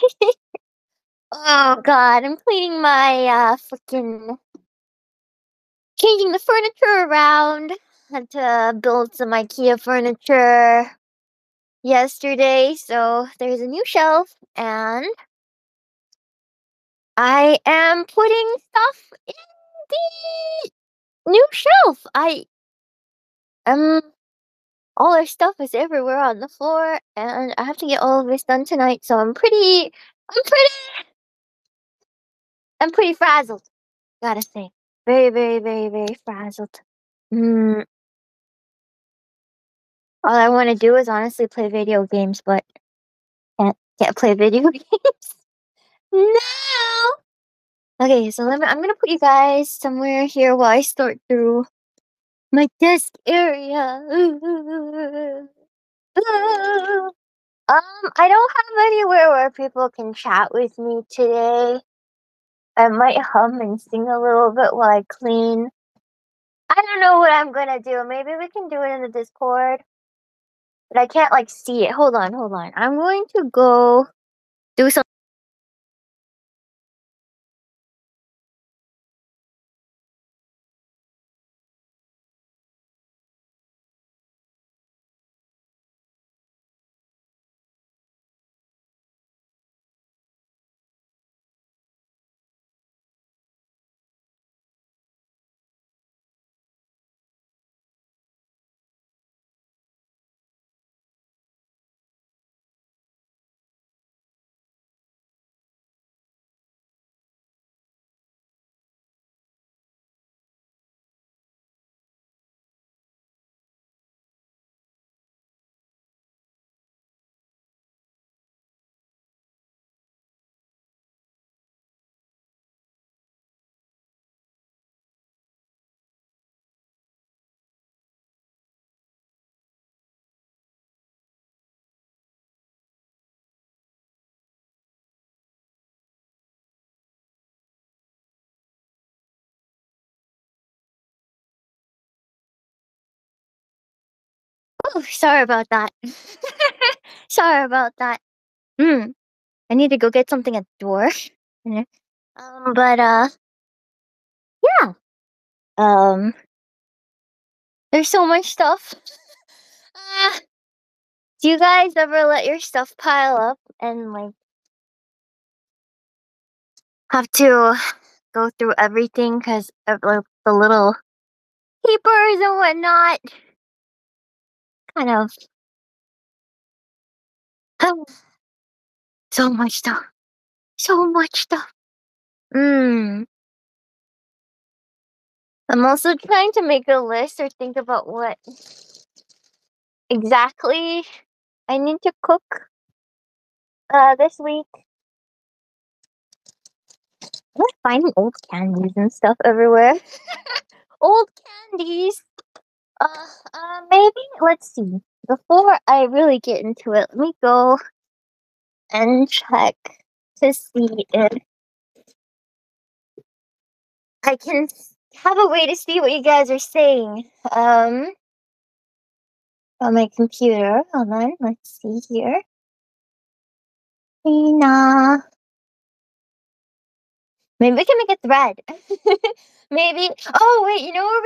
Oh god, I'm cleaning my freaking changing the furniture around. Had to build some IKEA furniture yesterday, so there's a new shelf and I am putting stuff in the new shelf. I um all our stuff is everywhere on the floor and I have to get all of this done tonight, so I'm pretty frazzled, gotta say. Very, very, very, very frazzled. Mm, all I want to do is honestly play video games, but can't play video games. No. Okay, so I'm gonna put you guys somewhere here while I sort through my desk area. I don't have anywhere where people can chat with me today. I might hum and sing a little bit while I clean. I don't know what I'm gonna do. Maybe we can do it in the Discord, but I can't like see it. Hold on, hold on. I'm going to go do some. Oh, sorry about that. Sorry about that. Hmm. I need to go get something at the door. Yeah. But yeah. Um, there's so much stuff. Uh, do you guys ever let your stuff pile up and like have to go through everything because of like the little papers and whatnot? Kind of. So much stuff. So much stuff. Hmm. I'm also trying to make a list or think about what exactly I need to cook this week. I'm finding old candies and stuff everywhere. Old candies. Maybe let's see. Before I really get into it, let me go and check to see if I can have a way to see what you guys are saying. On my computer. Hold on, let's see here. Nah. Maybe we can make a thread. Maybe. Oh wait,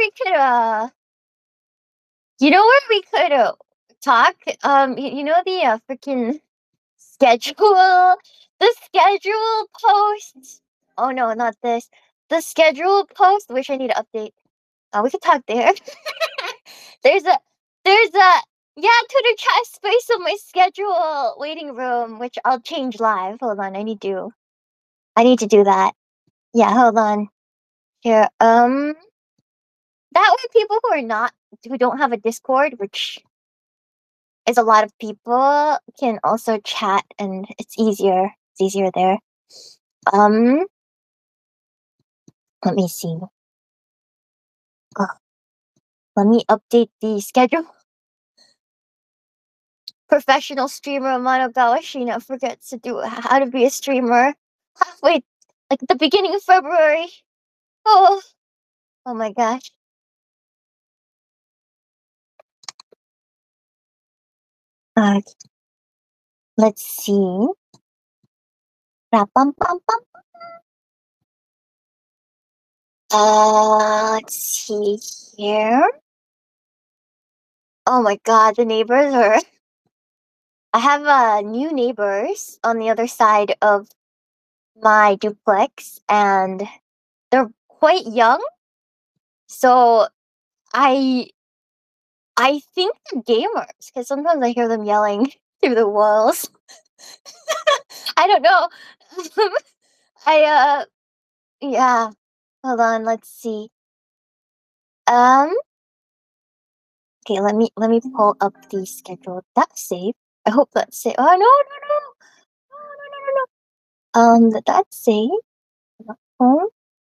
you know where we could talk. You know the freaking schedule, the schedule post. Oh no, not this. The schedule post, which I need to update. We could talk there. there's a, there's a, yeah, Twitter chat space on my schedule waiting room, which I'll change live. Hold on, I need to do that. Yeah, hold on. Here, that way people who don't have a Discord, which is a lot of people, can also chat and it's easier. It's easier there. Um, let me see. Oh, let me update the schedule. Professional streamer Amano Gawashina forgets to do how to be a streamer halfway, like at the beginning of February. Oh, oh my gosh. Uh, let's see. Ra-bum-bum-bum. Let's see here. Oh my god, the neighbors are. I have new neighbors on the other side of my duplex, and they're quite young. So I I think they're gamers because sometimes I hear them yelling through the walls. I don't know. I yeah. Hold on, let's see. Um okay, let me pull up the schedule. That's safe. I hope that's safe. Oh no, no, no. No, no, no, no, no. That's safe. Oh,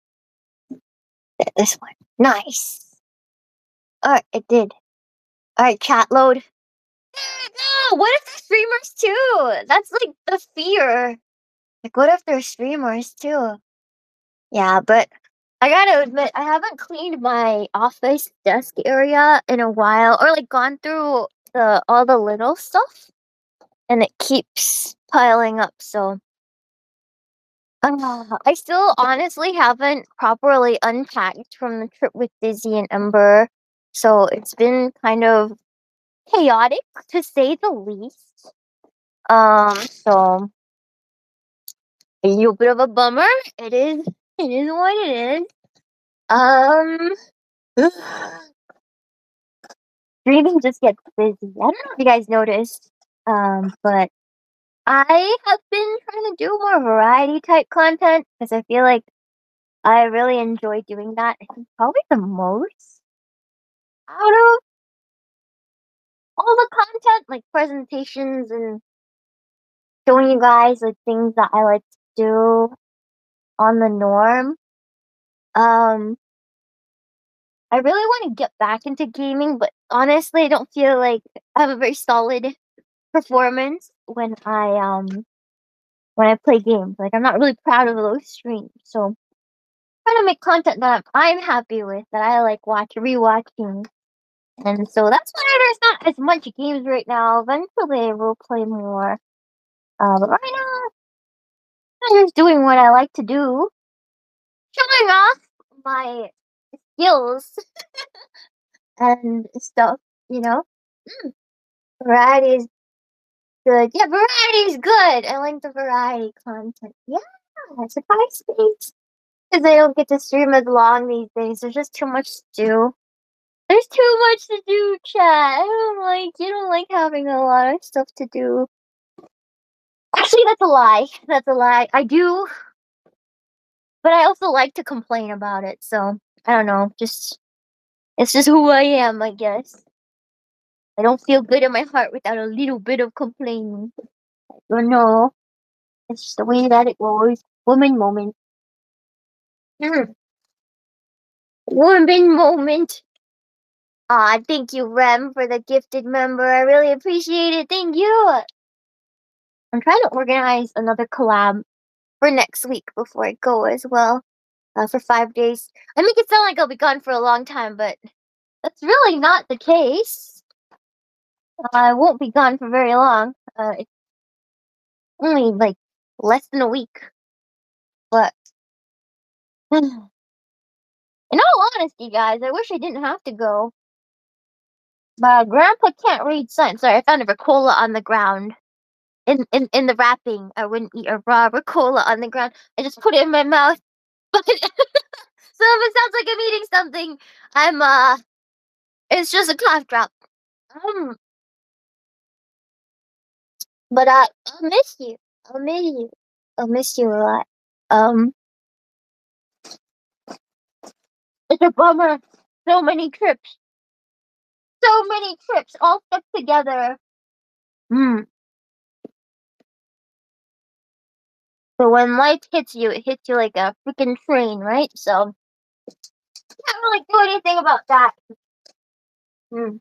this one. Nice. Alright, it did. Alright, chat load. There we go! What if they're streamers too? That's like the fear. Like, what if they're streamers too? Yeah, but I gotta admit, I haven't cleaned my office desk area in a while, or like gone through all the little stuff, and it keeps piling up. So I still honestly haven't properly unpacked from the trip with Dizzy and Ember, so it's been kind of chaotic to say the least. So a little bit of a bummer. It is. It is what it is. Um. Streaming just gets busy. I don't know if you guys noticed, but I have been trying to do more variety type content because I feel like I really enjoy doing that. I think probably the most out of all the content, like presentations and showing you guys like things that I like to do on the norm. I really want to get back into gaming, but honestly, I don't feel like I have a very solid performance when I play games. Like I'm not really proud of those streams. So I'm trying to make content that I'm happy with, that I like rewatching. And so that's why there's not as much games right now. Eventually I will play more. But right now I'm just doing what I like to do. Showing off my skills and stuff, you know? Mm, variety is good. Yeah, variety is good. I like the variety content. Yeah, surprise space. Because I don't get to stream as long these days. There's just too much to do. There's too much to do, chat. You don't like having a lot of stuff to do. Actually, that's a lie. That's a lie. I do, but I also like to complain about it. So, I don't know. It's just who I am, I guess. I don't feel good in my heart without a little bit of complaining. I don't know. It's just the way that it goes. Woman moment. Mm. Woman moment. Thank you, Rem, for the gifted member. I really appreciate it. Thank you. I'm trying to organize another collab for next week before I go as well. For 5 days. I make it sound like I'll be gone for a long time, but that's really not the case. I won't be gone for very long. It's only like less than a week. But in all honesty, guys, I wish I didn't have to go. My grandpa can't read signs. Sorry, I found a Ricola on the ground. In the wrapping. I wouldn't eat a raw Ricola on the ground. I just put it in my mouth. But so if it sounds like I'm eating something, it's just a cough drop. Um, but I'll miss you. I'll miss you. I'll miss you a lot. Um, it's a bummer. So many trips. So many trips all stuck together. Hmm. So when life hits you, it hits you like a freaking train, right? So can't really do anything about that. Hmm.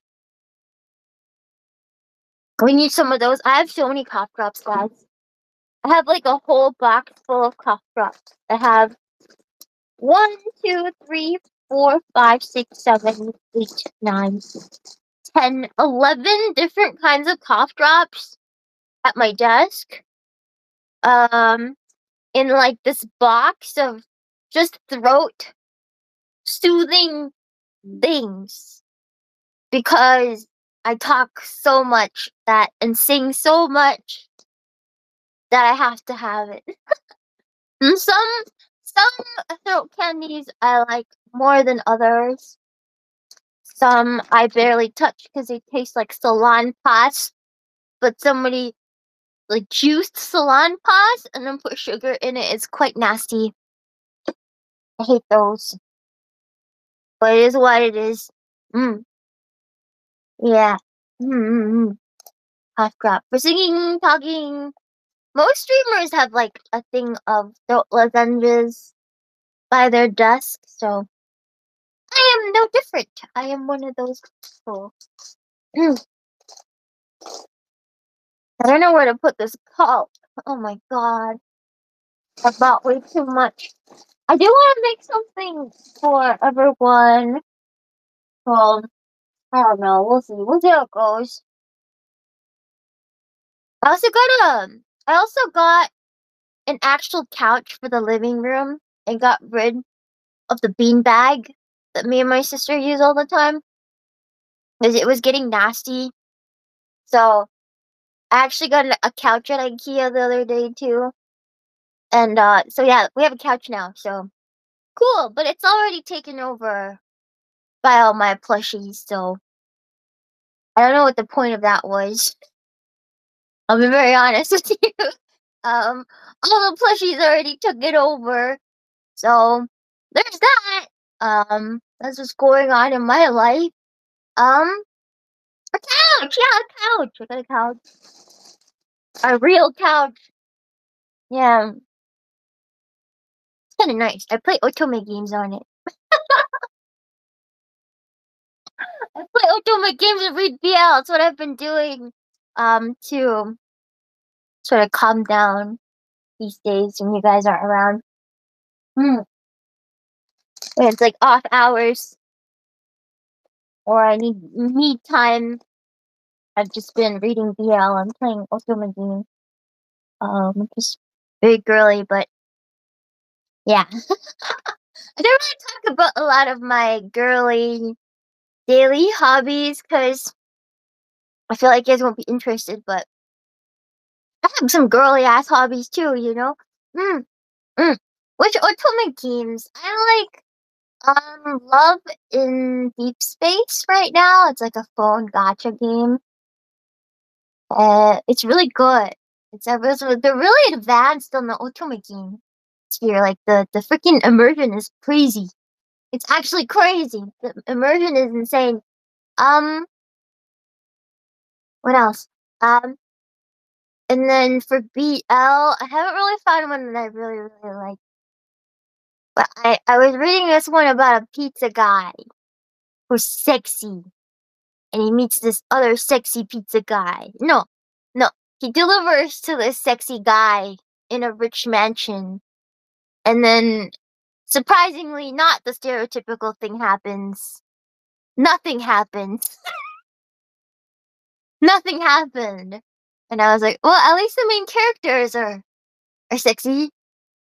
We need some of those. I have so many cough drops, guys. I have like a whole box full of cough drops. I have 1, 2, 3, 4, 5, 6, 7, 8, 9, 10, 11 different kinds of cough drops at my desk. in like this box of just throat soothing things because I talk so much that and sing so much that I have to have it. And some throat candies I like more than others. Some I barely touch because they taste like Salonpas, but somebody like juiced Salonpas and then put sugar in it. It's quite nasty. I hate those. But it is what it is. Mm. Yeah. Mm-hmm. Half crap. For singing, talking. Most streamers have like a thing of throat lozenges by their desk, so I am no different. I am one of those people. I don't know where to put this cup. Oh my god. I bought way too much. I do want to make something for everyone. Well, I don't know. We'll see. We'll see how it goes. I also got an actual couch for the living room and got rid of the bean bag that me and my sister use all the time because it was getting nasty. So I actually got a couch at IKEA the other day too. And so yeah, we have a couch now, so cool, but it's already taken over by all my plushies, so I don't know what the point of that was. I'll be very honest with you. All the plushies already took it over, so there's that. That's what's going on in my life. A couch, yeah, a couch. I got a couch. A real couch. Yeah. It's kinda nice. I play Otome games on it. I play Otome games and read BL. That's what I've been doing. To sort of calm down these days when you guys aren't around. When it's like off hours or I need me time. I've just been reading BL and playing Otome games. Just very girly, but yeah. I don't really talk about a lot of my girly daily hobbies because I feel like you guys won't be interested, but I have some girly ass hobbies too, you know? Mm, mm. Which Otome games? I like Love in Deep Space right now. It's like a phone gacha game. It's really good. They're really advanced on the Otome game sphere. Like the freaking immersion is crazy. It's actually crazy. The immersion is insane. Um, what else? Um, and then for BL, I haven't really found one that I really, really like. But I was reading this one about a pizza guy who's sexy. And he meets this other sexy pizza guy. No, no. He delivers to this sexy guy in a rich mansion. And then, surprisingly, not the stereotypical thing happens. Nothing happens. Nothing happened. And I was like, well, at least the main characters are sexy.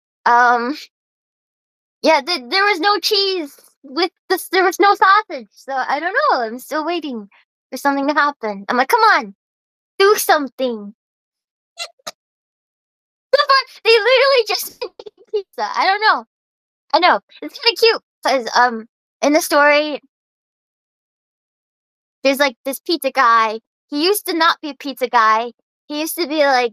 Yeah, there was no cheese with this. There was no sausage, so I don't know. I'm still waiting for something to happen. I'm like, come on, do something. They literally just made pizza. I don't know. I know it's kind of cute because in the story, there's like this pizza guy. He used to not be a pizza guy. He used to be like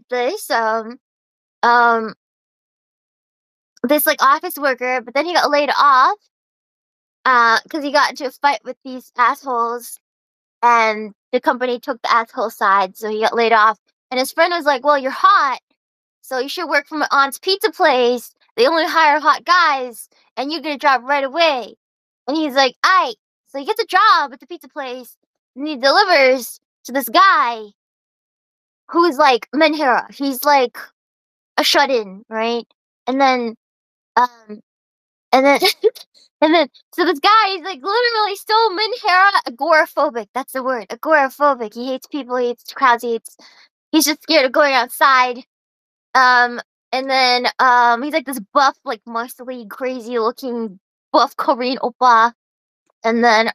um this like office worker, but then he got laid off because he got into a fight with these assholes, and the company took the asshole side, so he got laid off. And his friend was like, "Well, you're hot, so you should work for my aunt's pizza place. They only hire hot guys, and you get a job right away." And he's like, "Aight." So he gets a job at the pizza place, and he delivers to this guy who's like Menhira. He's like a shut-in, right? And then, um, and then, and then, so this guy, he's like literally so Menhira agoraphobic. That's the word, agoraphobic. He hates people, he hates crowds, he's just scared of going outside. And then he's like this buff, like muscly, crazy looking buff Korean oppa. And then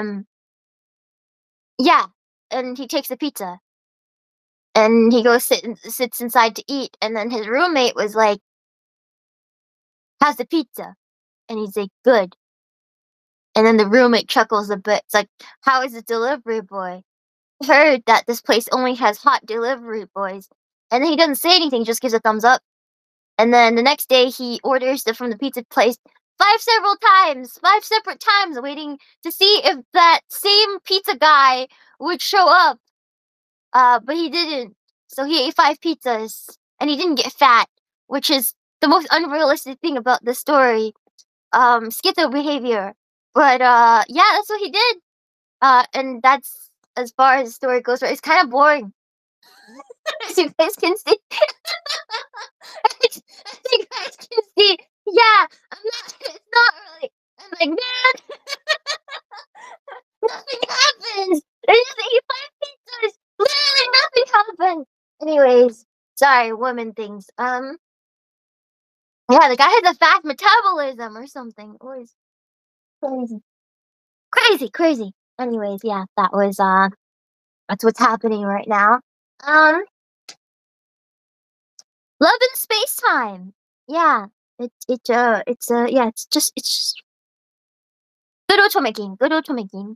yeah, and he takes the pizza. And he goes sits inside to eat, and then his roommate was like, "How's the pizza?" And he's like, "Good." And then the roommate chuckles a bit. It's like, "How is the delivery boy?" Heard that this place only has hot delivery boys. And then he doesn't say anything, just gives a thumbs up. And then the next day he orders from the pizza place five separate times, waiting to see if that same pizza guy would show up. But he didn't. So he ate 5 pizzas, and he didn't get fat, which is the most unrealistic thing about the story. Schizo behavior. But yeah, that's what he did. And that's as far as the story goes. Right? It's kind of boring, as you guys can see. As you guys can see, yeah, I'm not. It's not really. I'm like, man, nothing happens. I just ate 5 pizzas. Literally, nothing happened. Anyways, sorry, women things. Yeah, the guy has a fast metabolism or something. Always crazy, crazy. Anyways, yeah, that's what's happening right now. Um, Love and Space Time. Yeah, yeah, it's just good otome game. Good otome game.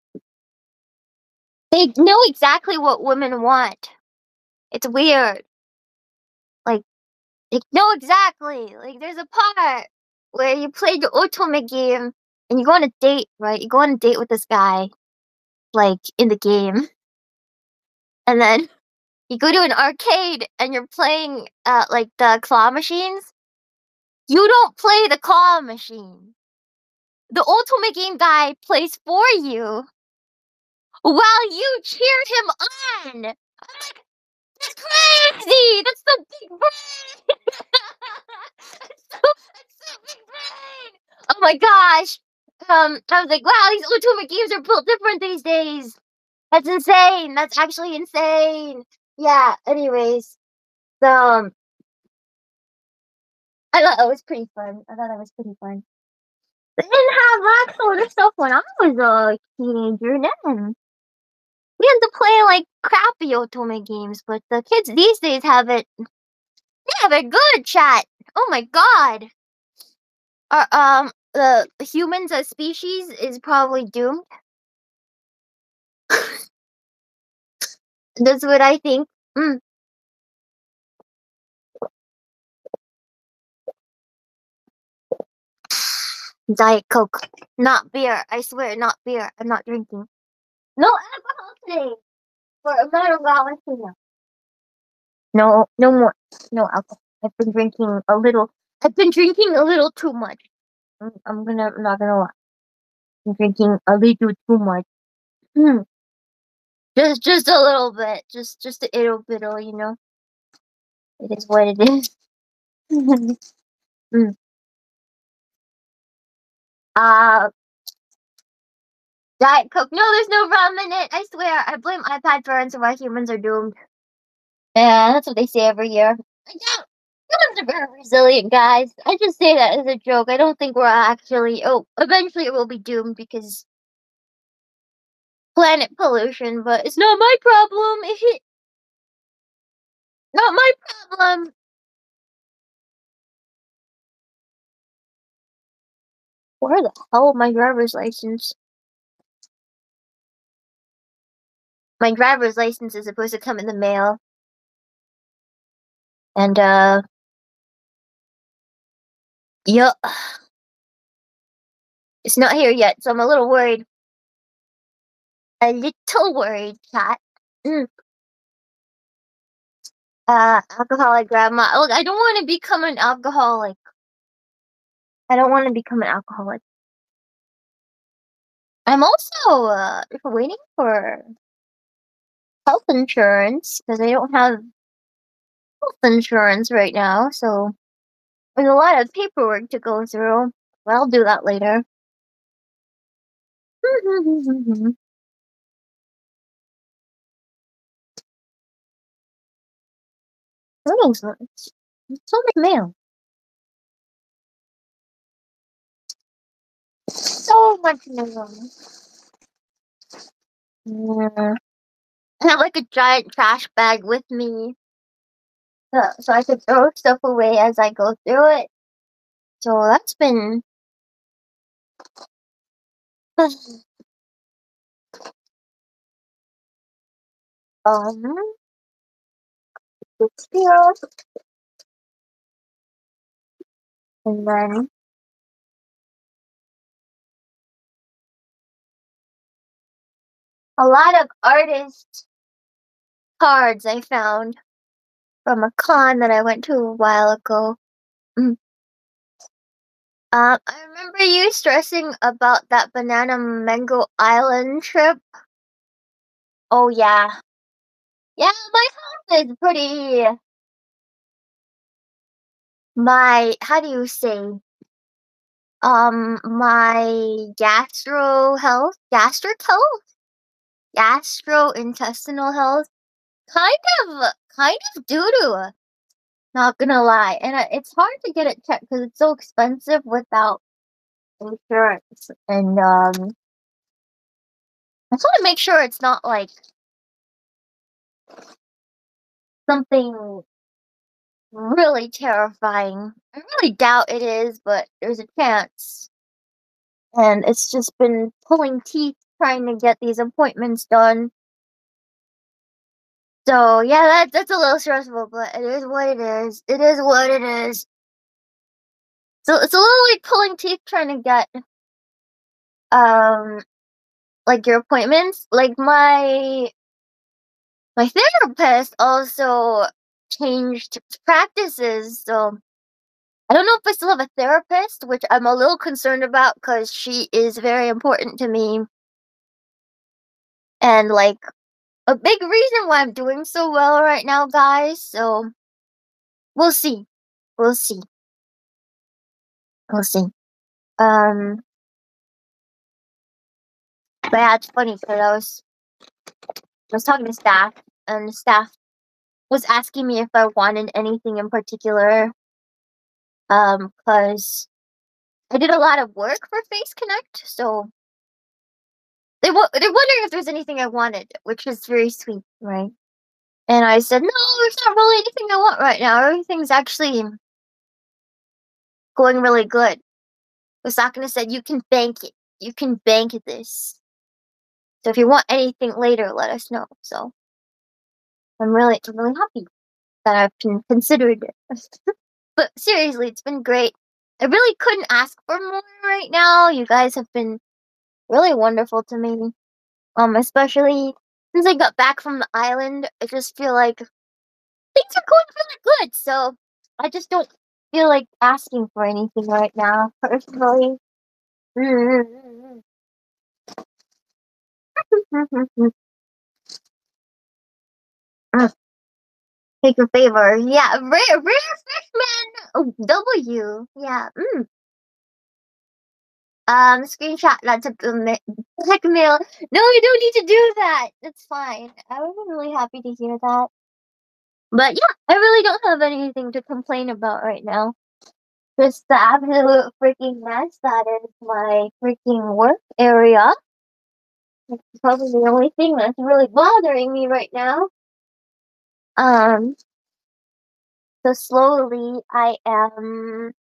They know exactly what women want. It's weird. Like they know exactly. Like there's a part where you play the otome game and you go on a date, right? You go on a date with this guy, like in the game, and then you go to an arcade and you're playing like the claw machines. You don't play the claw machine. The ultimate game guy plays for you while you cheer him on. I'm like, that's crazy. That's the big brain. that's so big brain. Oh my gosh. I was like, wow, these ultimate games are built different these days. That's insane. That's actually insane. Yeah. Anyways, so I thought that was pretty fun. I didn't have that sort of stuff when I was a teenager. Then we had to play like crappy otome games, but the kids these days have it. They have it good, chat. Oh my god. The humans as species is probably doomed. That's what I think. Mm. Diet Coke, not beer. I swear, not beer. I'm not drinking. No alcohol today. For a matter of Valentina. No, no more. No alcohol. I've been drinking a little too much. I'm not gonna lie. I'm drinking a little too much. Hmm. Just a little bit. Just a little bit, you know. It is what it is. Mm. Uh, Diet Coke. No, there's no rum in it. I swear. I blame iPad for answering why humans are doomed. Yeah, that's what they say every year. I don't. Humans are very resilient, guys. I just say that as a joke. I don't think we're actually. Oh, eventually it will be doomed because planet pollution. But it's not my problem. Not my problem. Where the hell my driver's license? My driver's license is supposed to come in the mail. And yup. It's not here yet, so I'm a little worried. A little worried, cat. Mm. Alcoholic grandma. Look, I don't want to become an alcoholic. I don't want to become an alcoholic. I'm also waiting for health insurance because I don't have health insurance right now, so there's a lot of paperwork to go through. But I'll do that later. What is this? So much mail. So much mail. Yeah. I have like a giant trash bag with me, so I could throw stuff away as I go through it. So that's been um it's here, and then a lot of artist cards I found from a con that I went to a while ago. Mm. I remember you stressing about that Banana Mango Island trip. Oh yeah, yeah. My house is pretty. My how do you say? My gastric health, gastrointestinal health, kind kind of doo doo. Not gonna lie, and it's hard to get it checked because it's so expensive without insurance. And I just want to make sure it's not like something really terrifying. I really doubt it is, but there's a chance. And it's just been pulling teeth trying to get these appointments done. So yeah, that's a little stressful, but it is what it is. It is what it is. So it's a little like pulling teeth trying to get um like your appointments. Like my therapist also changed practices, so I don't know if I still have a therapist, which I'm a little concerned about because she is very important to me and like a big reason why I'm doing so well right now, guys. So we'll see. We'll see. We'll see. Um, but yeah, it's funny because I was talking to staff, and the staff was asking me if I wanted anything in particular. Because I did a lot of work for Face Connect, so they're wondering if there's anything I wanted, which is very sweet, right? And I said, no, there's not really anything I want right now. Everything's actually going really good. Osakana said, you can bank it. You can bank this. So if you want anything later, let us know. So I'm really happy that I've considered it. But seriously, it's been great. I really couldn't ask for more right now. You guys have been really wonderful to me. Especially since I got back from the island, I just feel like things are going really good. So I just don't feel like asking for anything right now, personally. Take a favor. Yeah, rare freshman W. Yeah. Screenshot lots of heck mail. No, you don't need to do that. It's fine. I was really happy to hear that. But yeah, I really don't have anything to complain about right now. Just the absolute freaking mess that is my freaking work area. It's probably the only thing that's really bothering me right now. Um, so slowly I am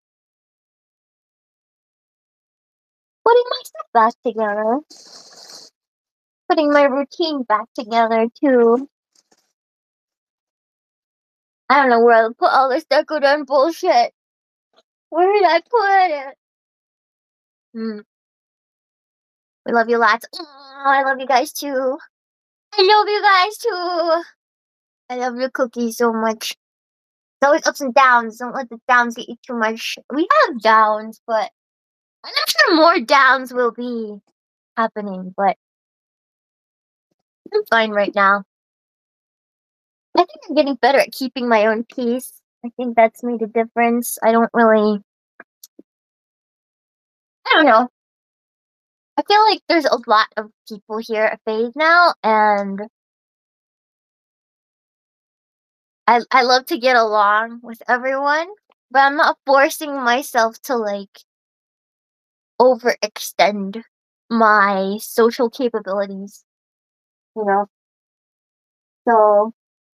putting my stuff back together. Putting my routine back together too. I don't know where I put all this Deku bullshit. Where did I put it? We love you lots. Oh, I love you guys too. I love you guys too. I love your cookie so much. It's always ups and downs. Don't let the downs get you too much. We have downs, but I'm not sure more downs will be happening, but I'm fine right now. I think I'm getting better at keeping my own peace. I think that's made a difference. I don't know. I feel like there's a lot of people here at FaZe now, and I love to get along with everyone, but I'm not forcing myself to like overextend my social capabilities, you know. So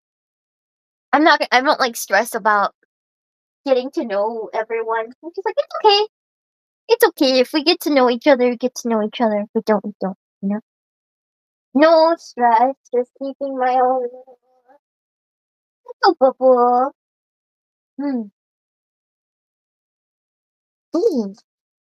I don't like stress about getting to know everyone. I'm just like it's okay. It's okay if we get to know each other, get to know each other. If we don't, we don't. You know. No stress, just keeping my own little bubble. Hmm. Mm.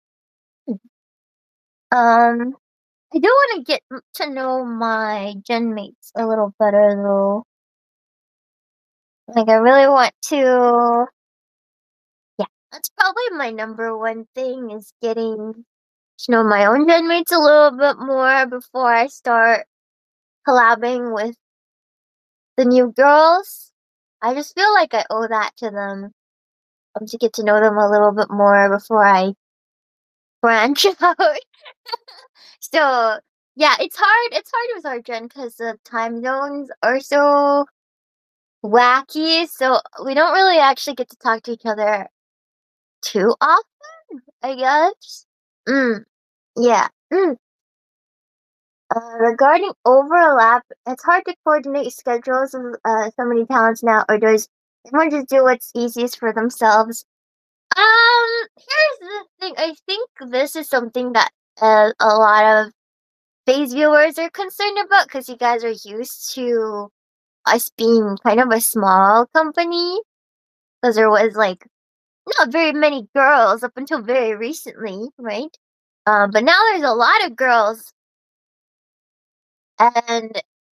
Um, I do want to get to know my gen mates a little better though. Like I really want to. Yeah, that's probably my number one thing is getting to know my own gen mates a little bit more before I start collabing with the new girls. I just feel like I owe that to them, to get to know them a little bit more before I branch out. So yeah, it's hard. It's hard with our gen because the time zones are so wacky. So we don't really actually get to talk to each other too often, I guess. Mm, yeah. Regarding overlap, it's hard to coordinate schedules of so many talents now, or does everyone just do what's easiest for themselves? Here's the thing. I think this is something that a lot of phase viewers are concerned about because you guys are used to us being kind of a small company because there was like not very many girls up until very recently, right? But now there's a lot of girls, and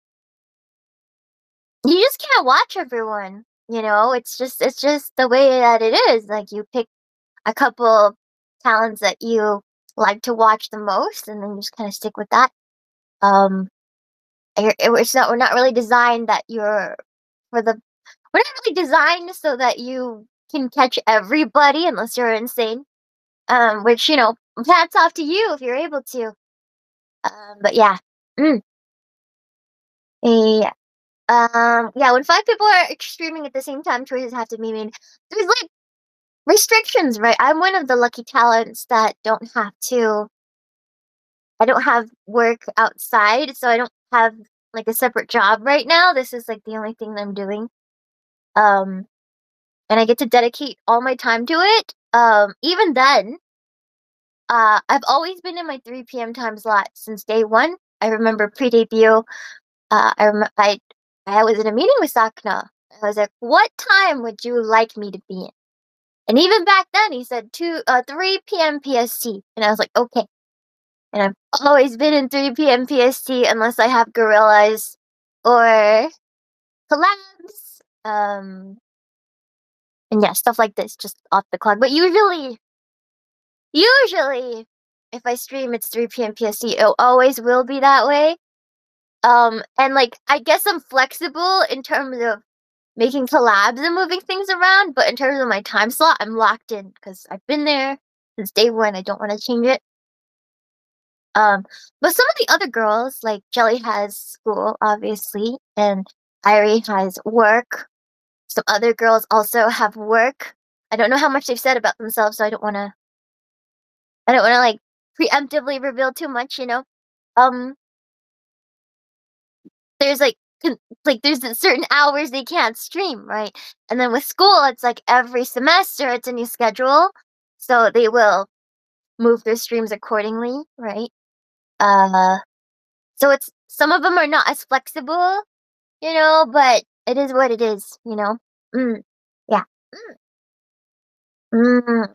you just can't watch everyone. You know, it's just the way that it is. Like you pick a couple talents that you like to watch the most, and then you just kind of stick with that. Um, we're not really designed that you're for the we're not really designed so that you can catch everybody unless you're insane. Which hats off to you if you're able to. But yeah, mm, yeah. Yeah, when five people are streaming at the same time, choices have to be made. There's like restrictions, right? I'm one of the lucky talents that don't have to. I don't have work outside, so I don't have like a separate job right now. This is like the only thing that I'm doing. Um, and I get to dedicate all my time to it. Even then, I've always been in my 3 p.m. time slot since day one. I remember pre-debut. I was in a meeting with Sakna. I was like, "What time would you like me to be in?" And even back then, he said 3 p.m. PST, and I was like, "Okay." And I've always been in 3 p.m. PST unless I have gorillas or collabs. And yeah, stuff like this, just off the clock. But usually, if I stream, it's 3 p.m. PST. It always will be that way. And like, I guess I'm flexible in terms of making collabs and moving things around, but in terms of my time slot, I'm locked in because I've been there since day one. I don't want to change it. But some of the other girls, like Jelly has school, obviously, and Irie has work. Some other girls also have work. I don't know how much they've said about themselves, so I don't wanna like preemptively reveal too much, you know? Um, there's like there's certain hours they can't stream, right? And then with school, it's like every semester it's a new schedule, so they will move their streams accordingly, right? Uh, so it's some of them are not as flexible, but it is what it is, you know? Mm, yeah. Mm, mm,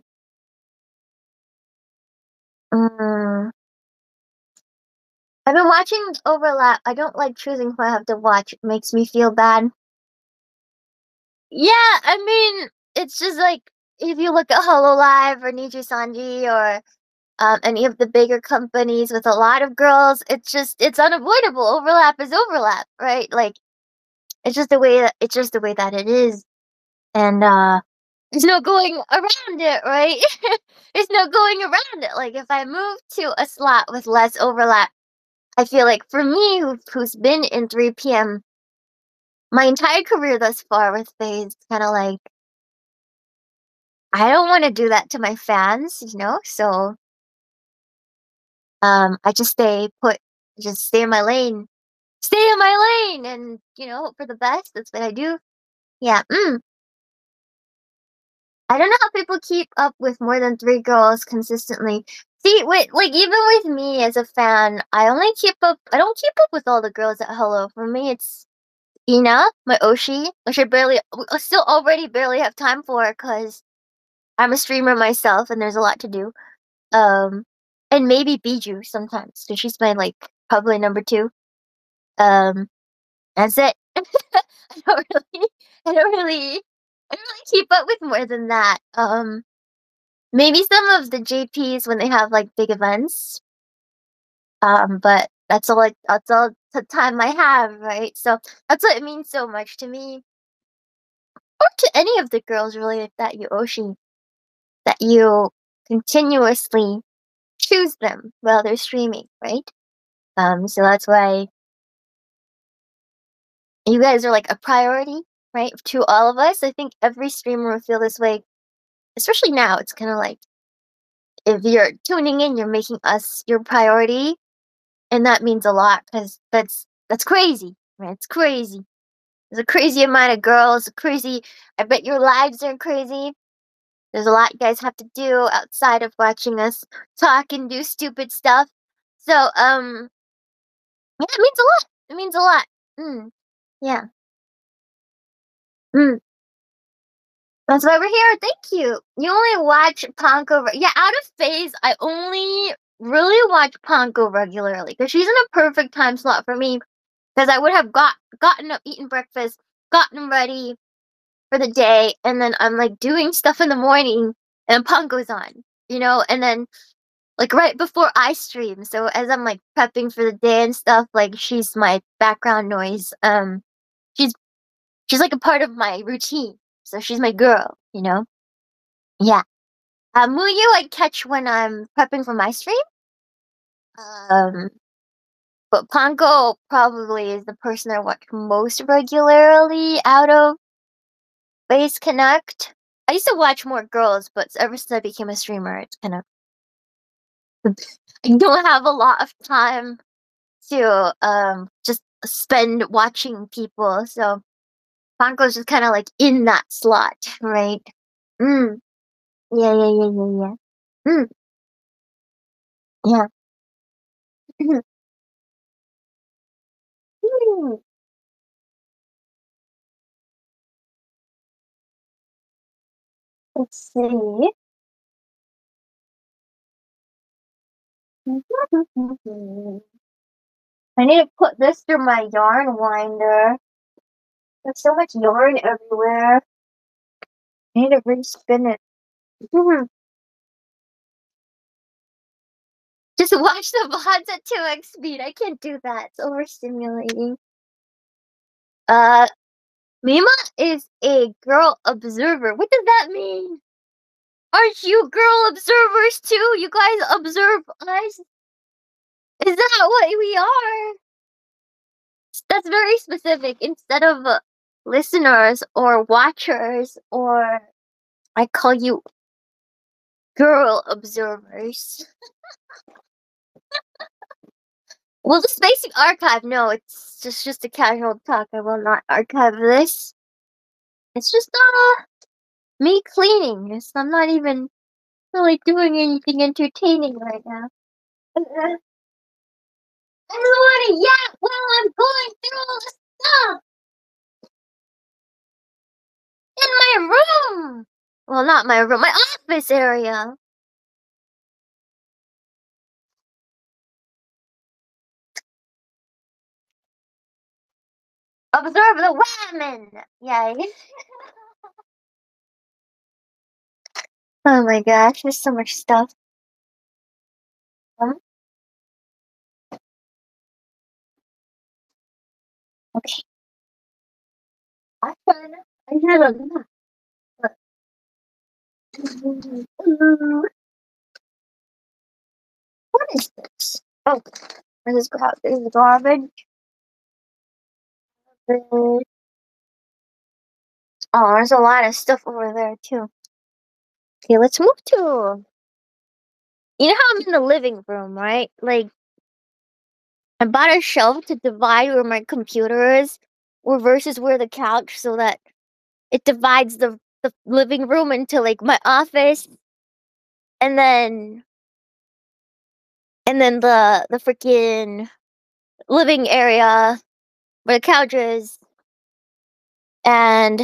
mm. I've been watching Overlap. I don't like choosing who I have to watch. It makes me feel bad. Yeah, I mean, it's just like if you look at Hololive or Niji Sanji or any of the bigger companies with a lot of girls, it's unavoidable. Overlap is overlap, right? Like it's just the way that it is, and there's no going around it, right? There's no going around it. Like if I move to a slot with less overlap, I feel like for me, who's been in 3 p.m. my entire career thus far with FaZe, kind of like I don't want to do that to my fans, you know. So I just stay put, just stay in my lane, and hope for the best. That's what I do. Yeah. I don't know how people keep up with more than 3 girls consistently. See, wait, like even with me as a fan, I only keep up. I don't keep up with all the girls at Hello. For me, it's Ina, my Oshi, which I still already barely have time for because I'm a streamer myself and there's a lot to do. Um, and maybe Biju sometimes because she's my like probably number 2. Um, that's it. I don't really, I don't really, I don't really keep up with more than that. Maybe some of the JPs when they have like big events. But that's all the time I have, right? So that's what it means so much to me, or to any of the girls really that you Oshi, that you continuously choose them while they're streaming, right? So that's why you guys are like a priority, right? To all of us. I think every streamer will feel this way, especially now. It's kind of like if you're tuning in, you're making us your priority, and that means a lot because that's crazy, right? It's crazy. There's a crazy amount of girls, crazy. I bet your lives are crazy. There's a lot you guys have to do outside of watching us talk and do stupid stuff. So, yeah, it means a lot. It means a lot. Mm, yeah. Mm. That's why we're here. Thank you. You only watch Ponko. Yeah, out of phase, I only really watch Ponko regularly because she's in a perfect time slot for me. Because I would have gotten up, eaten breakfast, gotten ready for the day, and then I'm like doing stuff in the morning, and Ponko's on, and then like right before I stream. So as I'm like prepping for the day and stuff, like she's my background noise. She's she's like a part of my routine. So she's my girl. Yeah. Muyu I catch when I'm prepping for my stream. Um, but Ponko probably is the person I watch most regularly out of Base Connect. I used to watch more girls, but ever since I became a streamer, it's kind of I don't have a lot of time to just spend watching people. So Ponko's just kind of like in that slot, right? Mm. Yeah, yeah, yeah, yeah, yeah. Mm. Yeah. Mm. Let's see. I need to put this through my yarn winder. There's so much yarn everywhere. I need to respin it. Just watch the VODs at 2x speed. I can't do that. It's overstimulating. Uh, Mima is a girl observer. What does that mean? Aren't you girl observers too? You guys observe us? Is that what we are? That's very specific. Instead of listeners or watchers, or I call you girl observers. Well, the Spacing Archive, no, it's just a casual talk. I will not archive this. It's just me cleaning. I'm not even really doing anything entertaining right now. I don't want to yap while I'm going through all the stuff in my room. Well, not my room, my office area. Observe the women. Yeah. Oh my gosh, there's so much stuff. Um, okay. I can. I had a lot. What is this? Oh, this is garbage. Oh, there's a lot of stuff over there too. Okay, let's move to. You know how I'm in the living room, right? Like, I bought a shelf to divide where my computer is, or versus where the couch, so that it divides the living room into like my office, and then the freaking living area where the couch is, and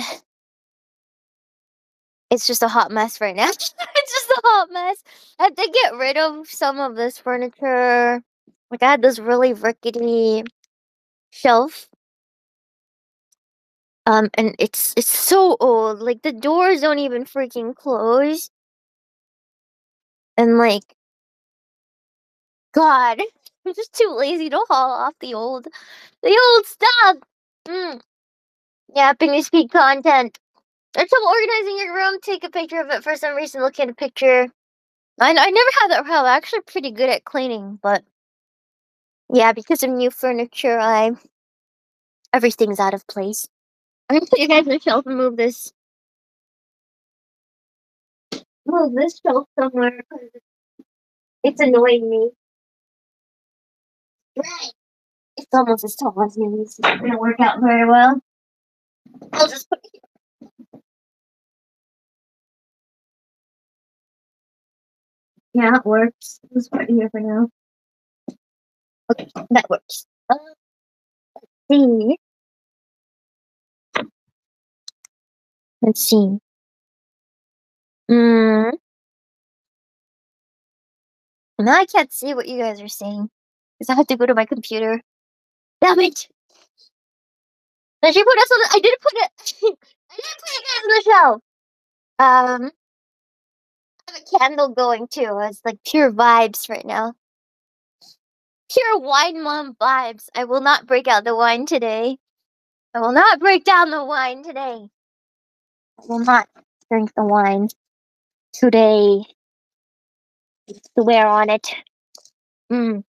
it's just a hot mess right now. It's just a hot mess. I have to get rid of some of this furniture. Like, I had this really rickety shelf. And it's so old. Like, the doors don't even freaking close. And like, God, I'm just too lazy to haul off the old stuff. Mm. Yeah, Piggy Speak content. There's trouble organizing your room. Take a picture of it for some reason. Look at a picture. I never had that problem. I'm actually pretty good at cleaning, but yeah, because of new furniture, everything's out of place. I'm gonna put you guys on the shelf and move this shelf somewhere because it's annoying me. Right. It's almost as tall as me. It's not gonna work out very well. I'll just put it here. Yeah, it works. Just put it here for now. Okay, that works. See. Let's see. Hmm. Now I can't see what you guys are saying because I have to go to my computer. Damn it! Did you put us on the? I didn't put it. I didn't put you guys on the shelf. I have a candle going too. It's like pure vibes right now. Pure wine mom vibes. I will not break out the wine today. I will not break down the wine today. I will not drink the wine today. Swear on it. Mm.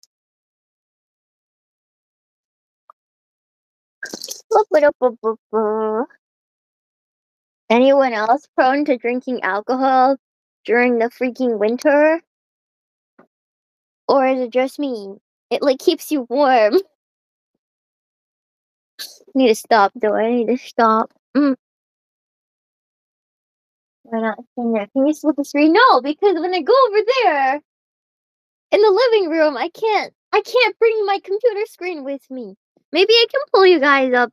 Anyone else prone to drinking alcohol during the freaking winter? Or is it just me? It like keeps you warm. I need to stop though. I need to stop. We're not in there. Can you split the screen? No, because when I go over there in the living room, I can't bring my computer screen with me. Maybe I can pull you guys up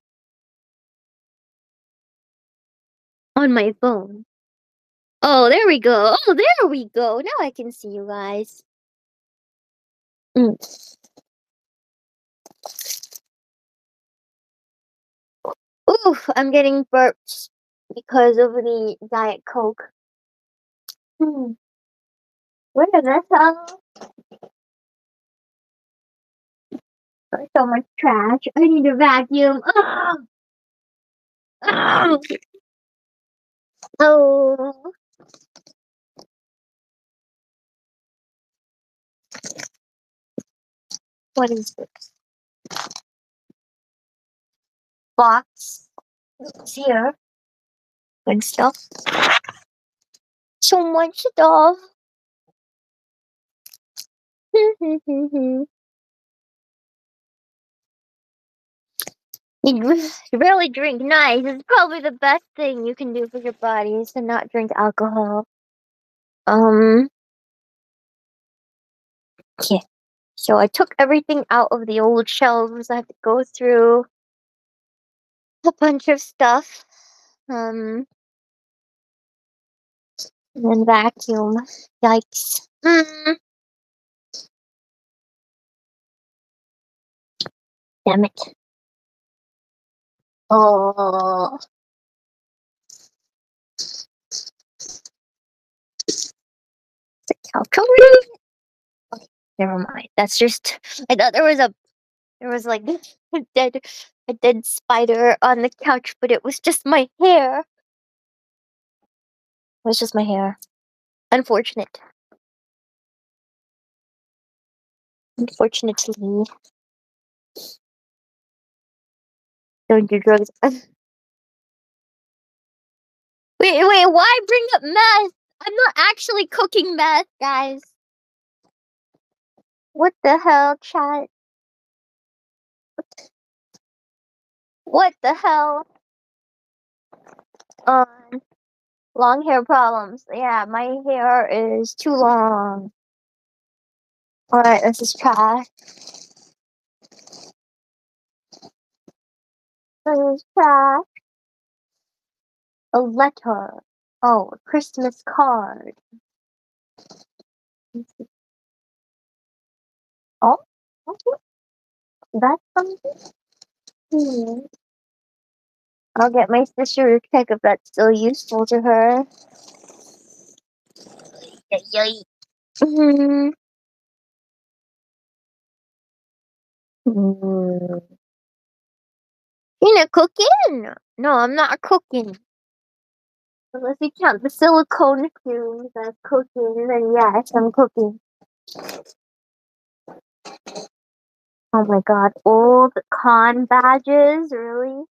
on my phone. Oh, there we go. Oh, there we go. Now I can see you guys. Mm. Ooh, I'm getting burps because of the Diet Coke. Hmm. Where is this? There's so much trash. I need to vacuum. Oh, oh, oh. What is this? Box. It's here. Good stuff. So much stuff. You really drink nice. It's probably the best thing you can do for your body is to not drink alcohol. Um, yeah. So I took everything out of the old shelves. I had to go through a bunch of stuff. And then vacuum. Yikes. Damn it. Oh. The couch already? Okay, never mind. That's just. I thought there was like a dead spider on the couch, but it was just my hair. It was just my hair. Unfortunate. Unfortunately. Don't do drugs. Wait, why bring up meth? I'm not actually cooking meth, guys. What the hell, chat? What the hell? Um, long hair problems. Yeah, my hair is too long. Alright, let's just try. Let's try. A letter. Oh, a Christmas card. Oh, okay. That's something. Hmm. I'll get my sister to check if that's still useful to her. Yay. Mm-hmm. You know, cooking? No, I'm not cooking. Unless you count the silicone fumes as cooking, then yes, I'm cooking. Oh my god, old con badges, really?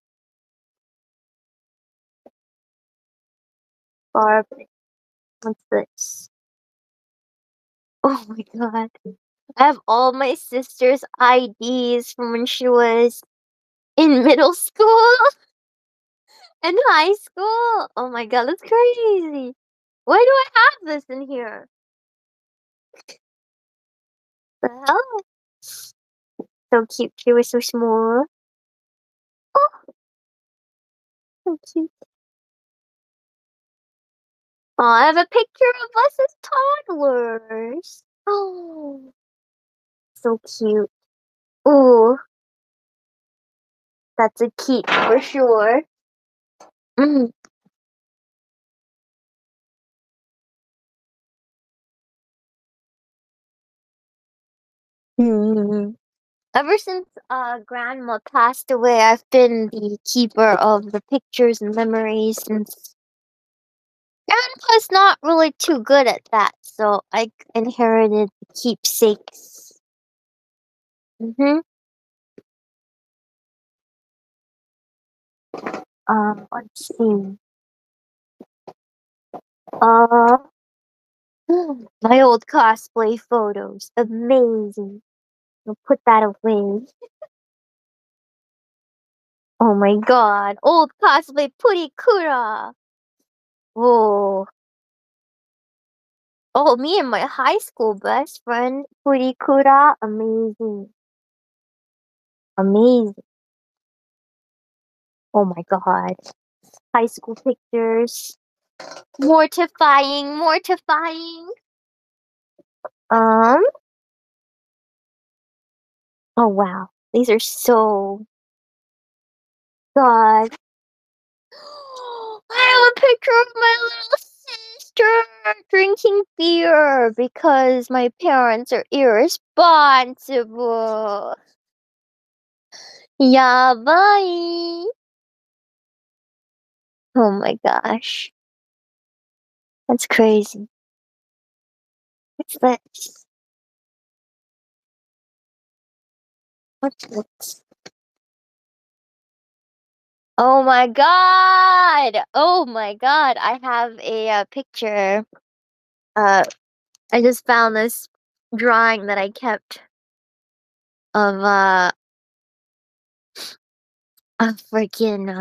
Barb, what's this? Oh my god. I have all my sister's IDs from when she was in middle school and high school. Oh my god, that's crazy. Why do I have this in here? The hell? So cute. She was so small. Oh, so cute. Oh, I have a picture of us as toddlers. Oh, so cute. Ooh, that's a keep for sure. Mm. Mm. Ever since grandma passed away, I've been the keeper of the pictures and memories since grandpa's not really too good at that, so I inherited the keepsakes. Mm-hmm. Let's see. Uh, my old cosplay photos. Amazing. I'll put that away. Oh my god. Old cosplay Purikura. Oh. Oh, me and my high school best friend Purikura. Amazing. Amazing. Oh my god. High school pictures. Mortifying. Mortifying. Um. Oh wow. These are so. God. I have a picture of my little sister drinking beer because my parents are irresponsible. Yabai. Oh my gosh. That's crazy. What's this? What's this? Oh my god! Oh my god! I have a picture. Uh, I just found this drawing that I kept of a freaking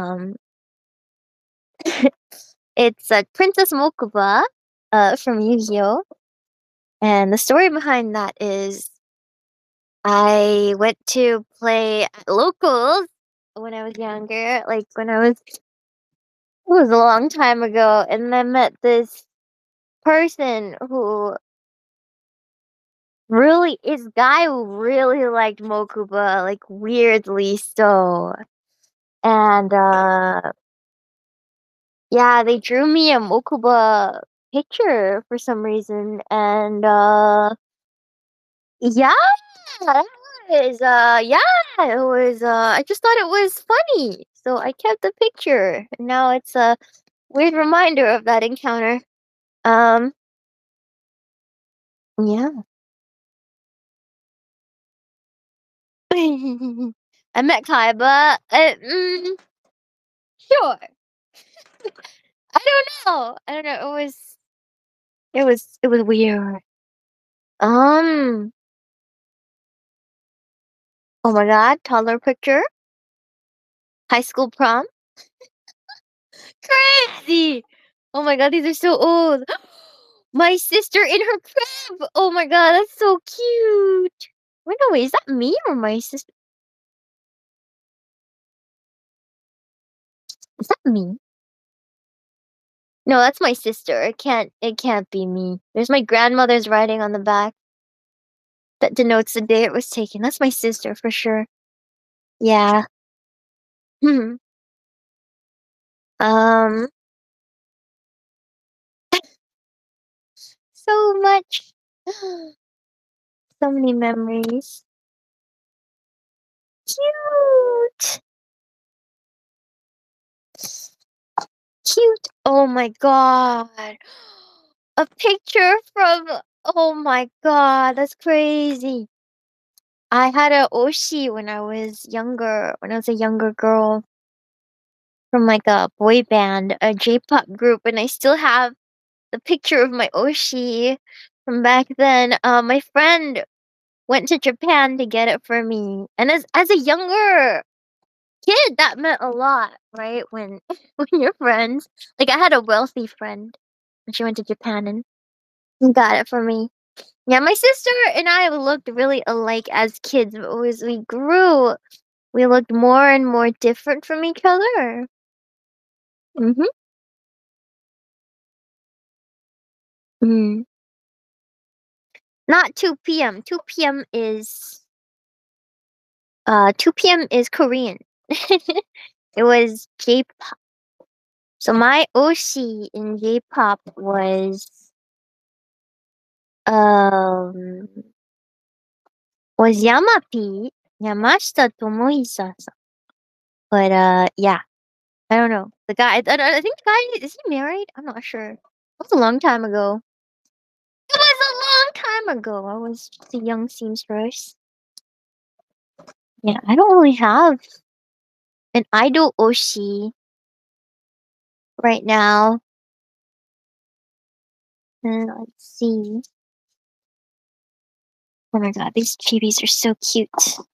it's Princess Mokuba from Yu-Gi-Oh! And the story behind that is I went to play at locals when I was younger, like when I was it was a long time ago, and then met this person who really is guy who really liked Mokuba, like weirdly so. And yeah, they drew me a Mokuba picture for some reason, and yeah, it yeah, it was I just thought it was funny. So I kept the picture. And now it's a weird reminder of that encounter. Um yeah. I met Kaiba. Sure. I don't know. I don't know. It was weird. Um. Oh my God. Toddler picture. High school prom. Crazy. Oh my God. These are so old. My sister in her crib. Oh my God. That's so cute. Wait, no, wait. Is that me or my sister? Is that me? No, that's my sister. It can't be me. There's my grandmother's writing on the back that denotes the day it was taken. That's my sister for sure. Yeah. Hmm. Um, so much. So many memories. Cute. Cute. Oh my God. A picture from, oh my God, that's crazy. I had a Oshi when I was younger, when I was a younger girl from like a boy band, a J-pop group, and I still have the picture of my Oshi from back then. My friend went to Japan to get it for me. And as a younger kid, that meant a lot, right? When when your friends, like I had a wealthy friend, and she went to Japan and got it for me. Yeah, my sister and I looked really alike as kids, but as we grew, we looked more and more different from each other. Mm-hmm. Mm. Not 2 p.m. 2 p.m. is 2 p.m. is Korean. It was J-pop. So my OC in J-pop um was Yamapi, Yamashita Tomohisa-san. But yeah, I don't know. The guy, I think the guy is he married? I'm not sure. It was a long time ago. It was a long time ago. I was just a young seamstress. Yeah, I don't really have an idol OC right now. Let's see. Oh my God, these chibis are so cute.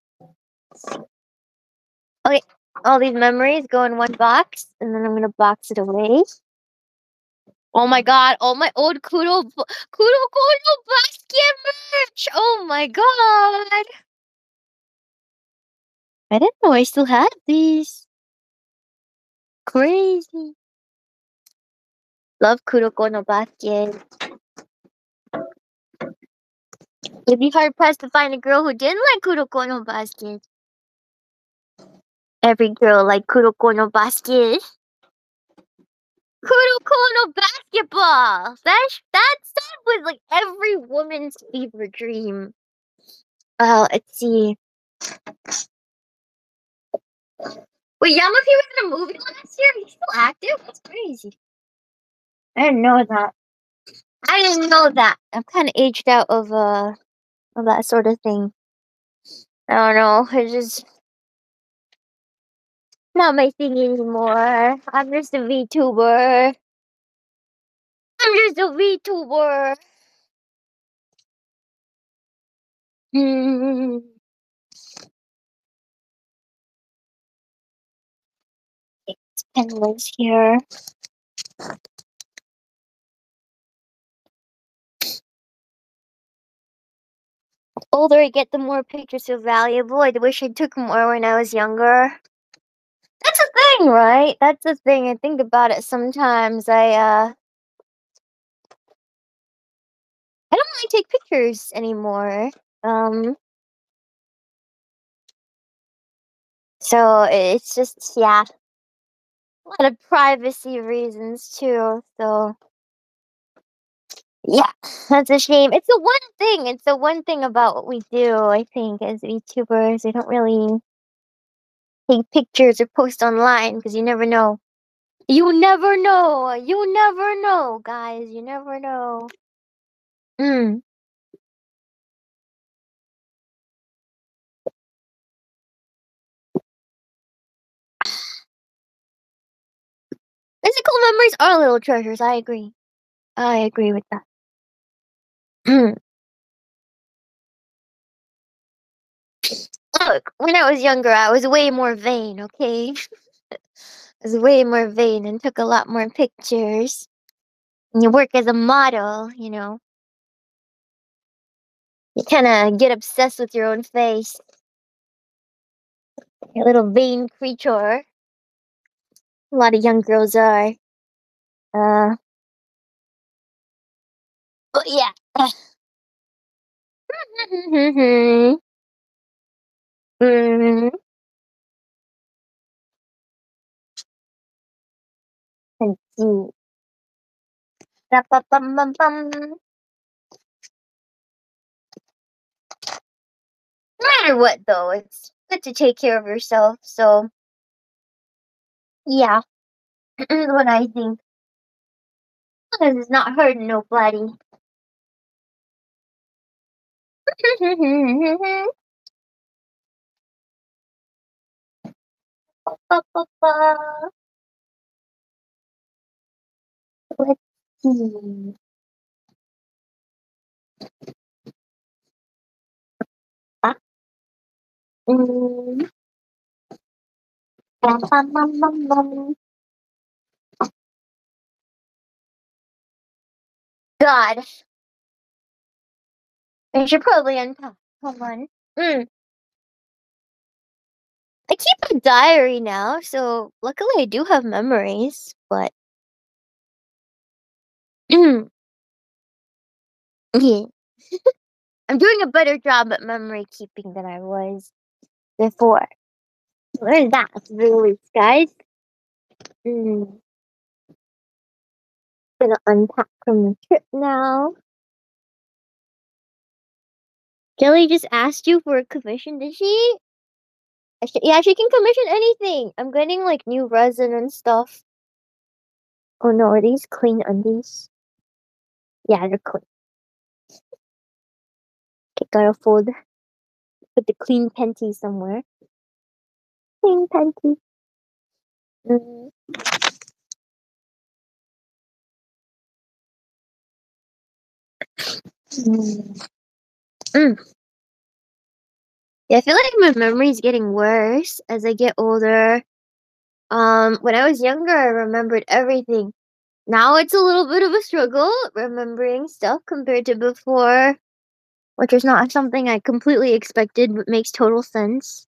Okay, all these memories go in one box, and then I'm gonna box it away. Oh my God, all my old Kudo basket merch! Oh my God! I didn't know I still had these. Crazy. Love Kuroko no basket. You'd be hard pressed to find a girl who didn't like Kuroko no basket. Every girl liked Kuroko no basket. Kuroko no basketball! That was like every woman's fever dream. Let's see. Wait, Yamapi was in a movie last year? He's still active? That's crazy. I didn't know that. I didn't know that. I'm kind of aged out of that sort of thing. I don't know. It's just not my thing anymore. I'm just a VTuber. I'm just a VTuber. Hmm. It's endless here. Older I get, the more pictures are valuable. I wish I took more when I was younger. That's a thing, right? That's the thing. I think about it sometimes. I don't really take pictures anymore. Um, so it's just yeah, a lot of privacy reasons too. So yeah, that's a shame. It's the one thing. It's the one thing about what we do. I think as VTubers, we don't really take pictures or post online because you never know. You never know. You never know, guys. You never know. Mm. Physical memories are little treasures. I agree. I agree with that. Look, when I was younger, I was way more vain, okay? I was way more vain and took a lot more pictures. And you work as a model, you know. You kind of get obsessed with your own face. Your little vain creature. A lot of young girls are. Uh, but yeah. Mm, let's see. Ra-pa-pam-pam-pam. No matter what, though, it's good to take care of yourself. So, yeah, is what I think. Because it's not hurting nobody. Ba-ba-ba. Let's see. Ah, mm, bam-bam-bam-bam-bam. God, I should probably unpack. Hold on. I keep a diary now, so luckily I do have memories, but yeah, I'm doing a better job at memory keeping than I was before. Learn that really, guys. Mm, gonna unpack from the trip now. Jelly just asked you for a commission, did she? Yeah, she can commission anything. I'm getting like new resin and stuff. Oh no, are these clean undies? Yeah, they're clean. Okay, gotta put the clean panty somewhere. Clean panty. Mm. Mm. Mm. Yeah, I feel like my memory's getting worse as I get older. When I was younger, I remembered everything. Now it's a little bit of a struggle remembering stuff compared to before, which is not something I completely expected, but makes total sense.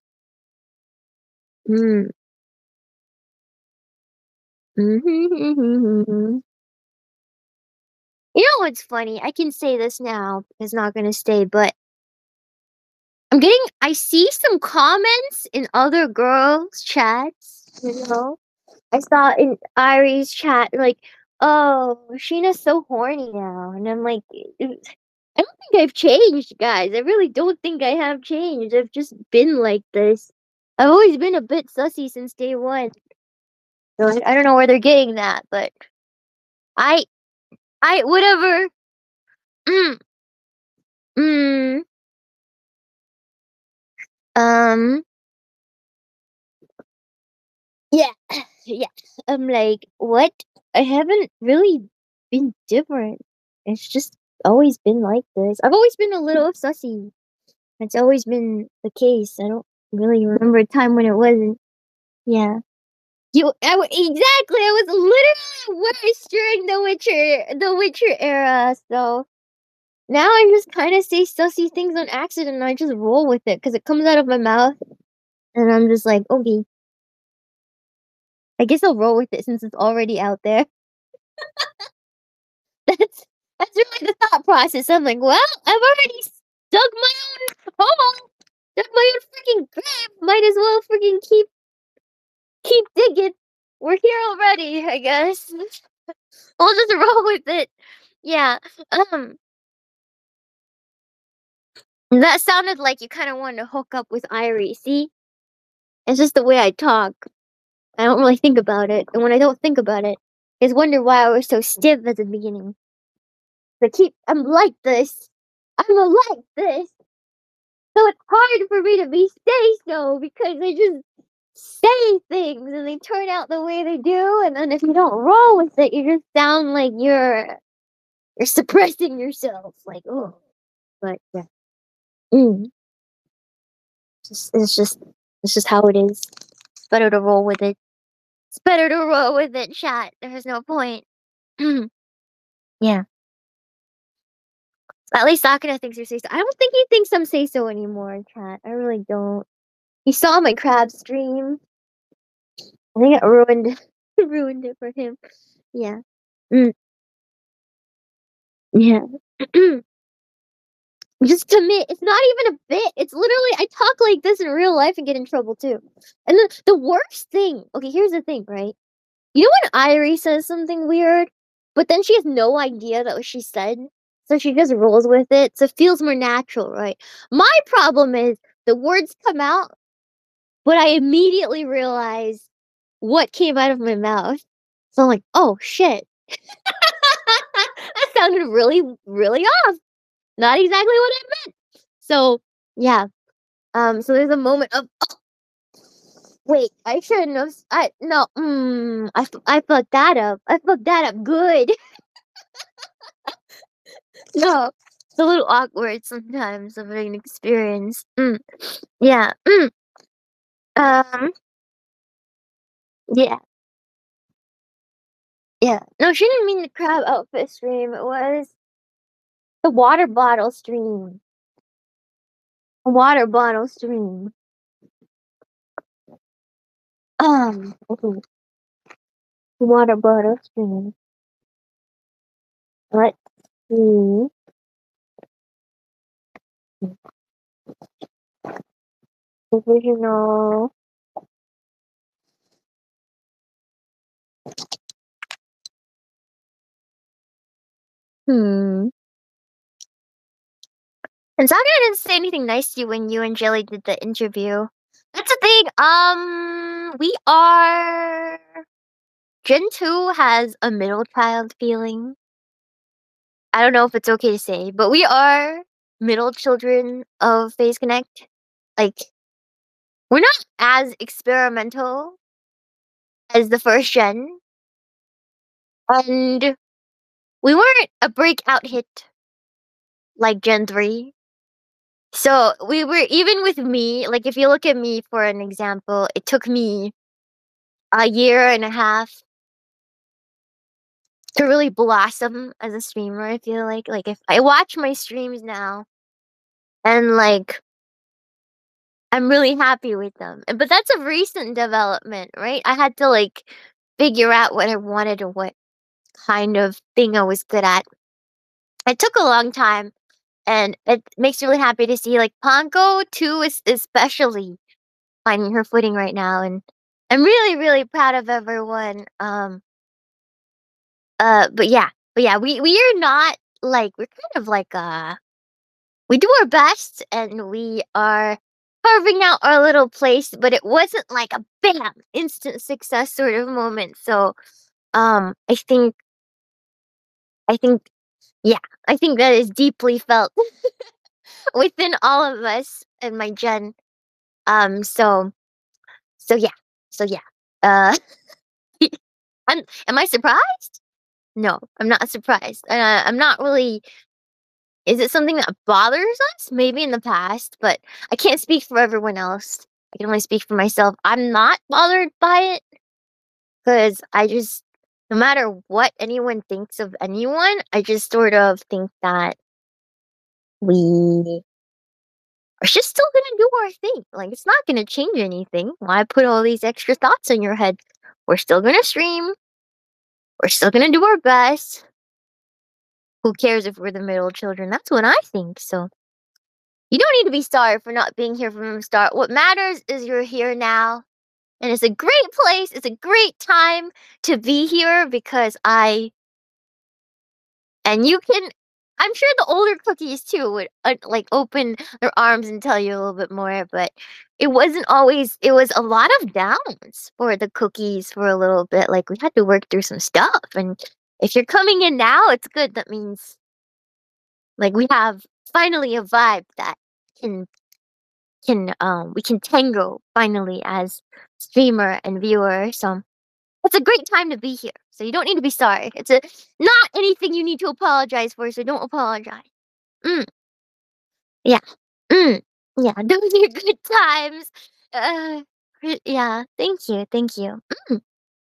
Mm. You know what's funny? I can say this now. It's not gonna stay, but I see some comments in other girls' chats, you know? I saw in Ari's chat, like, oh, Sheena's so horny now. And I'm like, I don't think I've changed, guys. I really don't think I have changed. I've just been like this. I've always been a bit sussy since day one. So I don't know where they're getting that, but I, whatever. Mm, mm, um, yeah, yeah. I'm like, what? I haven't really been different. It's just always been like this. I've always been a little sussy. It's always been the case. I don't really remember a time when it wasn't. Yeah. Exactly. I was literally worse during the Witcher era. So now I just kind of say sussy things on accident and I just roll with it because it comes out of my mouth and I'm just like, okay, I guess I'll roll with it since it's already out there. That's that's really the thought process. I'm like, well, I've already dug my own hole, dug my own freaking grave. Might as well freaking keep digging. We're here already, I guess. We'll just roll with it. Yeah. Um, that sounded like you kind of wanted to hook up with Irie. See, it's just the way I talk. I don't really think about it, and when I don't think about it, I just wonder why I was so stiff at the beginning. I'm like this. I'm like this. So it's hard for me to be say so because I just say say things and they turn out the way they do, and then if you don't roll with it, you just sound like you're suppressing yourself. Like, oh, but yeah, mm, just it's just how it is. It's better to roll with it. It's better to roll with it, chat. There's no point. Yeah. At least Sakura thinks you're say so. I don't think he thinks I'm say so anymore, chat. I really don't. He saw my crab stream. I think it ruined ruined it for him. Yeah. Mm, yeah. Just commit. It's not even a bit. It's literally I talk like this in real life and get in trouble too. And the worst thing. Okay, here's the thing, right? You know when Irie says something weird, but then she has no idea that what she said, so she just rolls with it, so it feels more natural, right? My problem is the words come out, but I immediately realize what came out of my mouth. So I'm like, oh shit. That sounded really, really off. Not exactly what I meant. So yeah. So there's a moment of wait, I shouldn't have I no, I fucked that up. I fucked that up good. No. It's a little awkward sometimes of an experience. Yeah. Um yeah. Yeah. No, she didn't mean the crab outfit stream. It was the water bottle stream. A water bottle stream. Okay. Water bottle stream. Let's see. Original. Hmm. And Sakura didn't say anything nice to you when you and Jelly did the interview. That's the thing. We are. Gen 2 has a middle child feeling. I don't know if it's okay to say, but we are middle children of Phase Connect. Like, we're not as experimental as the first gen, and we weren't a breakout hit like Gen 3. So we were, even with me, like if you look at me for an example, it took me a year and a half to really blossom as a streamer. I feel like if I watch my streams now and like I'm really happy with them. But that's a recent development, right? I had to like figure out what I wanted and what kind of thing I was good at. It took a long time, and it makes me really happy to see like Ponko too is especially finding her footing right now, and I'm really, really proud of everyone. But yeah, we are not like we're kind of like we do our best and we are carving out our little place, but it wasn't like a bam instant success sort of moment. So I think yeah, I think that is deeply felt within all of us and my gen. So so yeah. So yeah. Uh am I surprised? No, I'm not surprised. I'm not really. Is it something that bothers us? Maybe in the past, but I can't speak for everyone else. I can only speak for myself. I'm not bothered by it because I just, no matter what anyone thinks of anyone, I just sort of think that we are just still gonna do our thing. Like, it's not gonna change anything. Why put all these extra thoughts in your head? We're still gonna stream. We're still gonna do our best. Who cares if we're the middle children? That's what I think. So you don't need to be sorry for not being here from the start. What matters is you're here now. And it's a great place. It's a great time to be here because and you can, I'm sure the older cookies too would like open their arms and tell you a little bit more, but it wasn't always, it was a lot of downs for the cookies for a little bit. Like we had to work through some stuff. And if you're coming in now, it's good. That means like we have finally a vibe that can we can tango finally as streamer and viewer. So it's a great time to be here. So you don't need to be sorry. It's a not anything you need to apologize for, so don't apologize. Mm, yeah. Mm, yeah, those are good times. Yeah, thank you, thank you. Mm.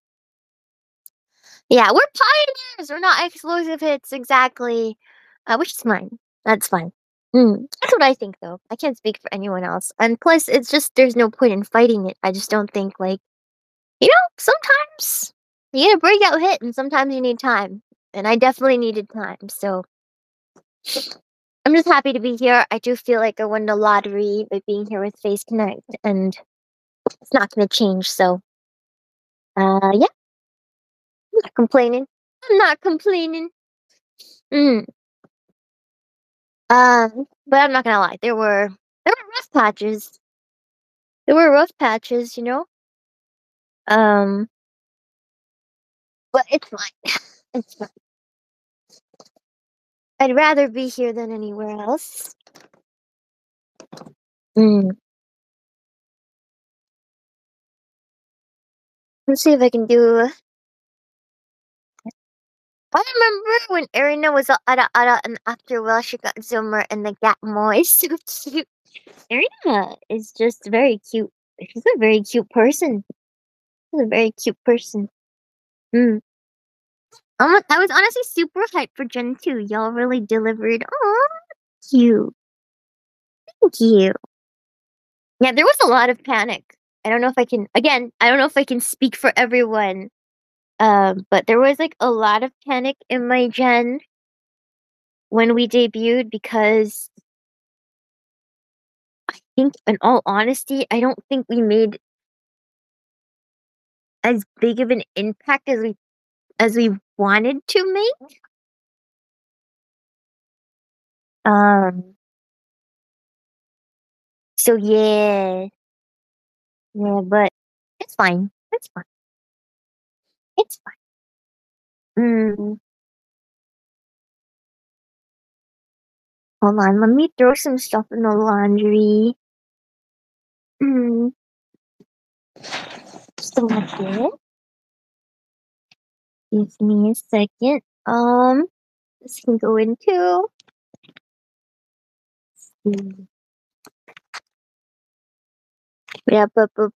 Yeah, we're pioneers. We're not explosive hits exactly. Which is fine. That's fine. That's what I think, though. I can't speak for anyone else. And plus, it's just there's no point in fighting it. I just don't think like sometimes you need a breakout hit, and sometimes you need time. And I definitely needed time, so I'm just happy to be here. I do feel like I won the lottery by being here with Face Connect, and it's not going to change. So, yeah, I'm not complaining. I'm not complaining. Mm. But I'm not gonna lie, there were rough patches. There were rough patches, you know. Um, but it's fine. It's fine. I'd rather be here than anywhere else. Mm. Let's see if I can do. I remember when Erina was a Ara Ara, and after a while she got Zoomer and the Gatmo is so cute. Erina is just very cute. She's a very cute person. She's a very cute person. Mm. I was honestly super hyped for Gen 2. Y'all really delivered. Oh, cute. Thank you. Yeah, there was a lot of panic. I don't know if I can, again, I don't know if I can speak for everyone. But there was like a lot of panic in my gen when we debuted because I think, in all honesty, I don't think we made as big of an impact as we wanted to make. Um, so yeah, but it's fine. It's fine. It's fine. Mm, hold on, let me throw some stuff in the laundry. Mm, just a little bit. Give me a second. This can go in too. Mm. Yeah,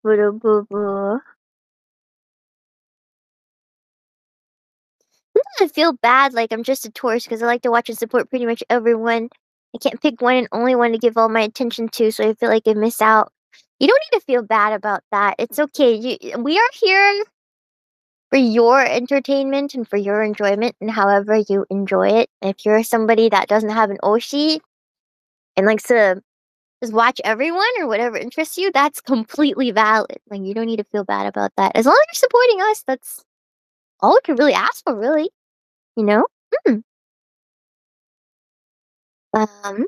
I feel bad like I'm just a tourist because I like to watch and support pretty much everyone. I can't pick one and only one to give all my attention to, so I feel like I miss out. You don't need to feel bad about that. It's okay. We are here for your entertainment and for your enjoyment and however you enjoy it. If you're somebody that doesn't have an Oshi and likes to just watch everyone or whatever interests you, that's completely valid. Like, you don't need to feel bad about that. As long as you're supporting us, that's all we can really ask for, really. You know? Mm. Um,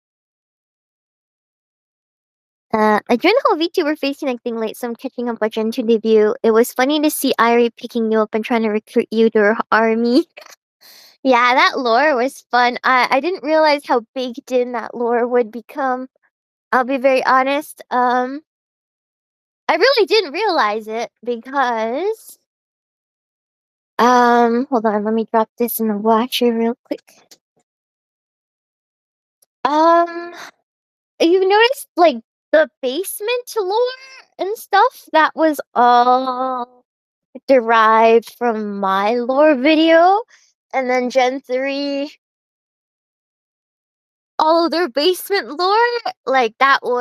I joined the whole VTuber face connecting late, so I'm catching up on Gen 2 debut. It was funny to see Irie picking you up and trying to recruit you to her army. Yeah, that lore was fun. I didn't realize how baked in that lore would become. I'll be very honest. I really didn't realize it because hold on, let me drop this in the watcher real quick. Um, you noticed like the basement lore and stuff that was all derived from my lore video, and then Gen 3, all of their basement lore, like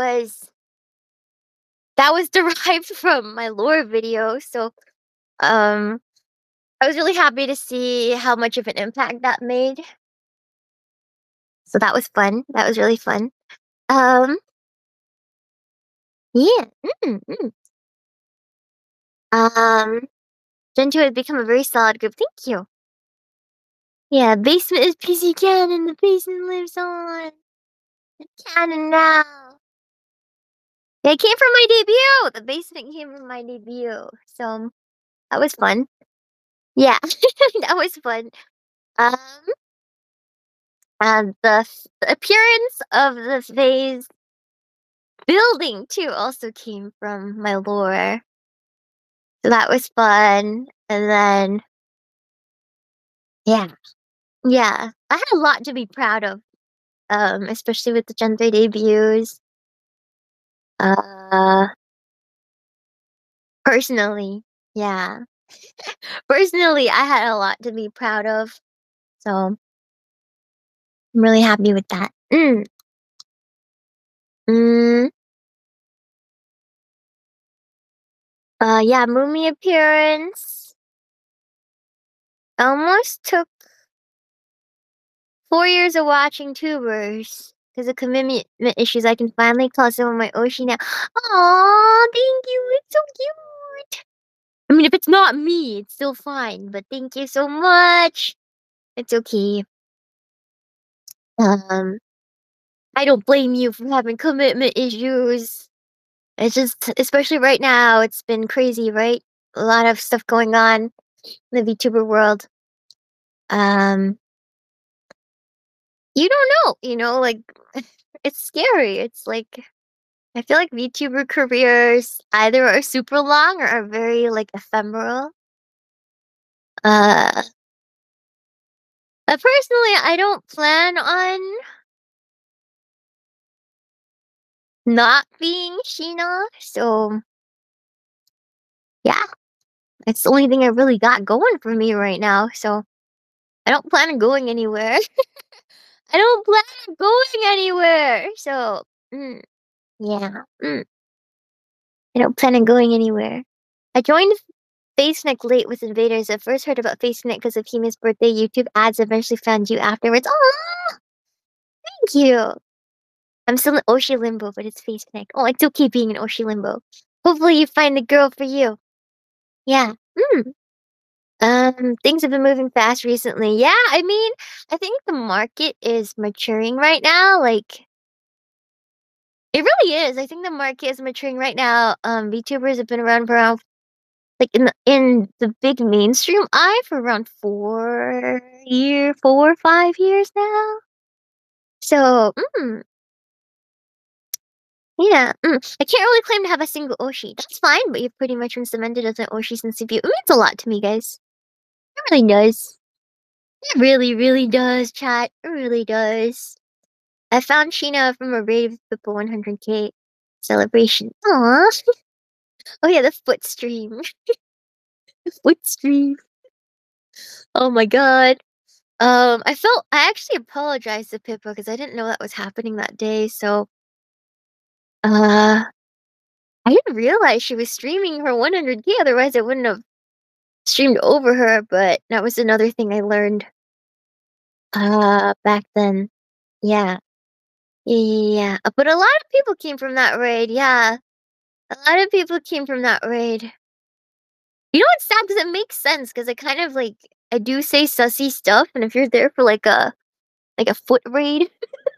that was derived from my lore video. So, um, I was really happy to see how much of an impact that made. So that was fun. That was really fun. Um, yeah. Mm, mm. Um, Gen 2 has become a very solid group. Thank you. Yeah, basement is PC canon. The basement lives on. It's canon now. Yeah, it came from my debut. The basement came from my debut. So that was fun. Yeah, that was fun. Um, the appearance of the phase building too also came from my lore. So that was fun. And then, yeah, yeah, I had a lot to be proud of, especially with the Gen 3 debuts. Uh, personally, yeah. Personally, I had a lot to be proud of. So I'm really happy with that. Mm, yeah, Mummy appearance. Almost took 4 years of watching tubers. Because of commitment issues, I can finally call some of my Oshi now. Aw, thank you. It's so cute. I mean, if it's not me, it's still fine. But thank you so much. It's okay. Um, I don't blame you for having commitment issues. It's just, especially right now, it's been crazy, right? A lot of stuff going on in the VTuber world. Um, you don't know, like, it's scary. It's like, I feel like VTuber careers either are super long or are very, like, ephemeral. Uh, personally, I don't plan on not being Sheena, so yeah, it's the only thing I really got going for me right now, so I don't plan on going anywhere. I don't plan on going anywhere, so, yeah, I don't plan on going anywhere. I joined FaceNet late with Invaders. I first heard about FaceNet because of Hime's birthday YouTube ads, eventually found you afterwards. Oh, thank you! I'm still in Oshi Limbo, but it's FaceNet. Oh, it's okay being in Oshi Limbo. Hopefully you find the girl for you. Yeah. Things have been moving fast recently. Yeah, I mean, I think the market is maturing right now. Like, it really is. I think the market is maturing right now. VTubers have been around for around, like, in the big mainstream eye for around 4 or 5 years now. So, yeah, I can't really claim to have a single Oshi. That's fine, but you've pretty much been cemented as an Oshi since debut. It means a lot to me, guys. It really does. It really, really does, chat. It really does. I found Sheena from a raid with Pippa 100k celebration. Aww. Oh yeah, the foot stream. The foot stream. Oh my god. I actually apologized to Pippa because I didn't know that was happening that day, so, uh, I didn't realize she was streaming her 100k, otherwise I wouldn't have streamed over her, but that was another thing I learned, back then. Yeah. Yeah. But a lot of people came from that raid, yeah. A lot of people came from that raid. You know what's sad? Because it makes sense, because I kind of, like, I do say sussy stuff, and if you're there for, like a foot raid,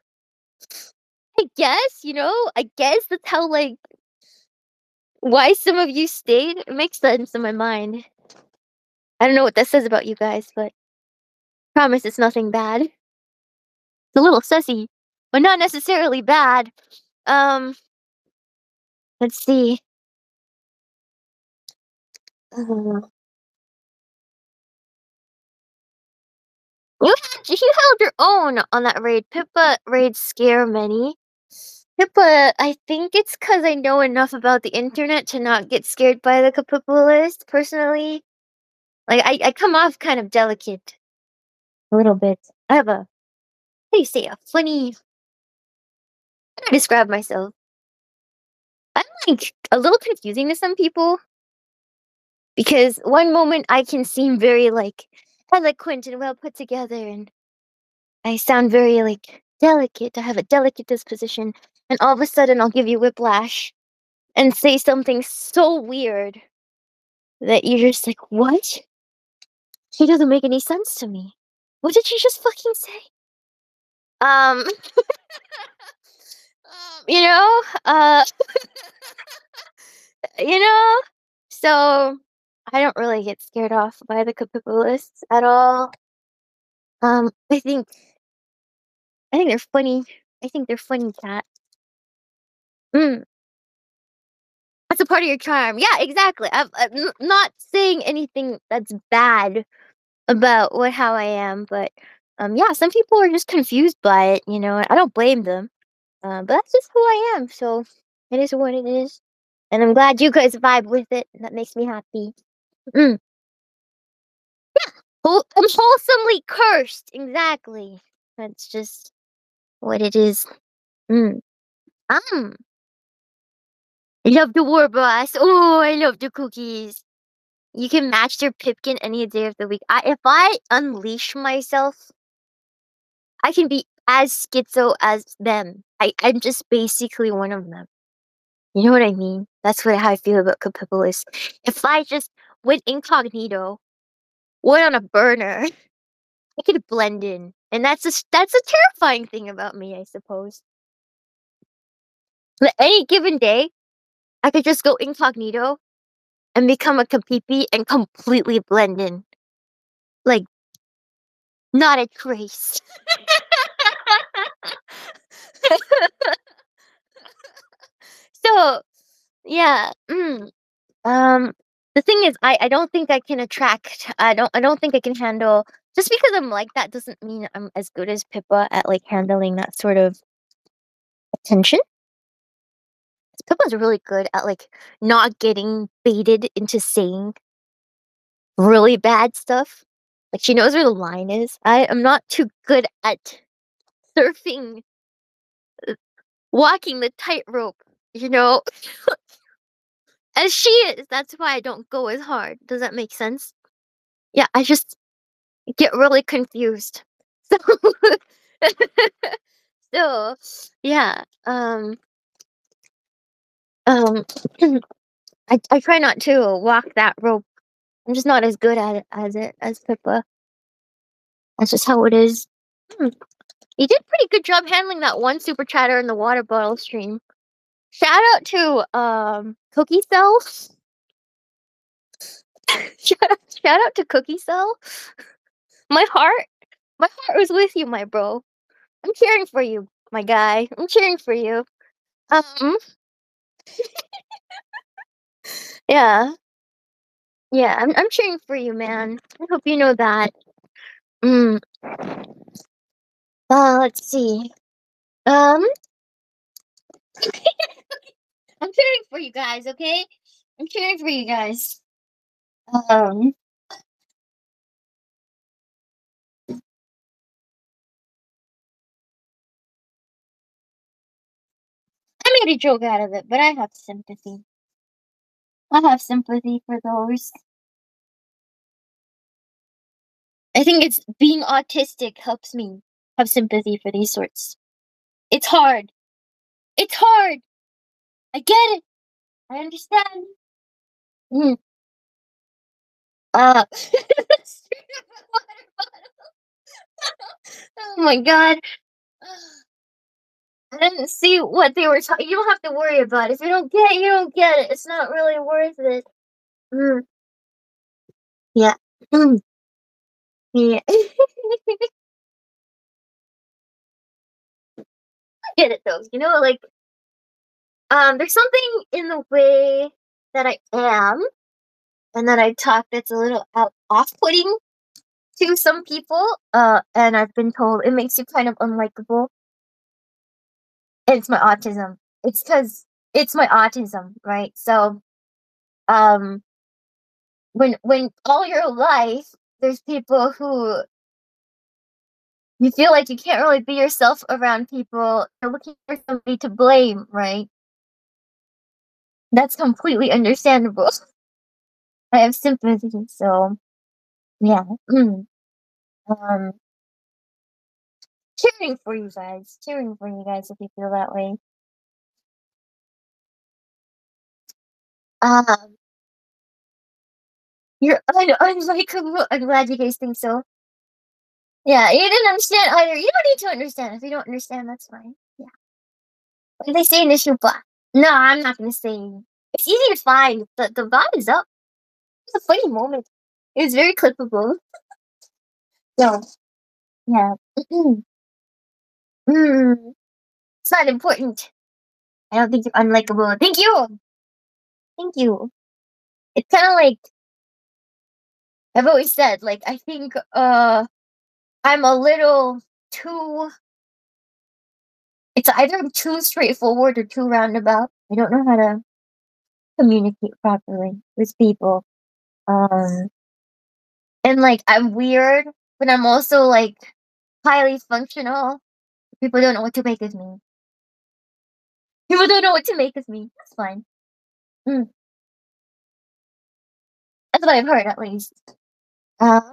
I guess, I guess that's how, like, why some of you stayed. It makes sense in my mind. I don't know what that says about you guys, but promise it's nothing bad. It's a little sussy, but not necessarily bad. Um, let's see. Uh, you held your own on that raid. Pippa raids scare many. Pippa, I think it's because I know enough about the internet to not get scared by the Kapippa list, personally. Like, I come off kind of delicate. A little bit. I have how do you say, a funny, how do I describe myself? I'm, like, a little confusing to some people. Because one moment I can seem very, like, eloquent and well put together, and I sound very, like, delicate. I have a delicate disposition. And all of a sudden I'll give you whiplash and say something so weird that you're just like, what? She doesn't make any sense to me. What did she just fucking say? Um, you know, uh, you know, so I don't really get scared off by the capitalists at all. I think they're funny. I think they're funny, cat. Mm, that's a part of your charm. Yeah, exactly. I'm not saying anything that's bad about what how I am, but yeah, some people are just confused by it, you know. I don't blame them. But that's just who I am, so it is what it is. And I'm glad you guys vibe with it. That makes me happy. Mm. I'm wholesomely cursed. Exactly. That's just what it is. Mm. Um, I love the war boss. Oh, I love the cookies. You can match their Pipkin any day of the week. If I unleash myself, I can be as schizo as them. I'm just basically one of them. You know what I mean? That's how I feel about Capipolis. If I just went incognito, went on a burner, I could blend in. And that's a terrifying thing about me, I suppose. But any given day, I could just go incognito and become a Capipi and completely blend in. Like, not a trace. So, yeah. The thing is, I don't think I can attract. I don't think I can handle. Just because I'm like that doesn't mean I'm as good as Pippa at like handling that sort of attention. Pippa's really good at like not getting baited into saying really bad stuff. Like she knows where the line is. I am not too good at surfing, walking the tightrope. You know, as she is. That's why I don't go as hard. Does that make sense? Yeah, I just get really confused. So, so yeah. Um, I try not to walk that rope. I'm just not as good at it as Pippa. That's just how it is. Hmm. You did a pretty good job handling that one super chatter in the water bottle stream. Shout out to Cookie Cell. Shout out to Cookie Cell. My heart, my heart was with you, my bro. I'm cheering for you, my guy. I'm cheering for you. Um, yeah, yeah. I'm cheering for you, man. I hope you know that. Mm. Let's see. Um, I'm cheering for you guys. Okay, I'm cheering for you guys. Um, I made a joke out of it, but I have sympathy. I have sympathy for those. I think it's being autistic helps me have sympathy for these sorts. It's hard. It's hard. I get it. I understand. Mm. Uh, oh my god. I didn't see what they were talking. You don't have to worry about it. If you don't get it, you don't get it. It's not really worth it. Mm. Yeah. Mm. Yeah. I get it though. You know, like there's something in the way that I am and that I talk that's a little off-putting to some people. And I've been told it makes you kind of unlikable. It's my autism. It's because it's my autism, right? So, um, when all your life there's people who you feel like you can't really be yourself around people, you're looking for somebody to blame, right? That's completely understandable. I have sympathy, so yeah. Mm. Um, cheering for you guys if you feel that way. Um, you're unlikable. I'm glad you guys think so. Yeah, you didn't understand either. You don't need to understand. If you don't understand, that's fine. Yeah. What did they say in the shupa? No, I'm not gonna say. It's easy to find. The vibe is up. It's a funny moment. It was very clippable. So yeah. Mm, it's not important. I don't think you're unlikable. Thank you! Thank you. It's kinda like I've always said, like, I think, I'm a little too it's either too straightforward or too roundabout. I don't know how to communicate properly with people. Um, and, like, I'm weird, but I'm also, like, highly functional. People don't know what to make of me. People don't know what to make of me. That's fine. Mm, that's what I've heard, at least. Um,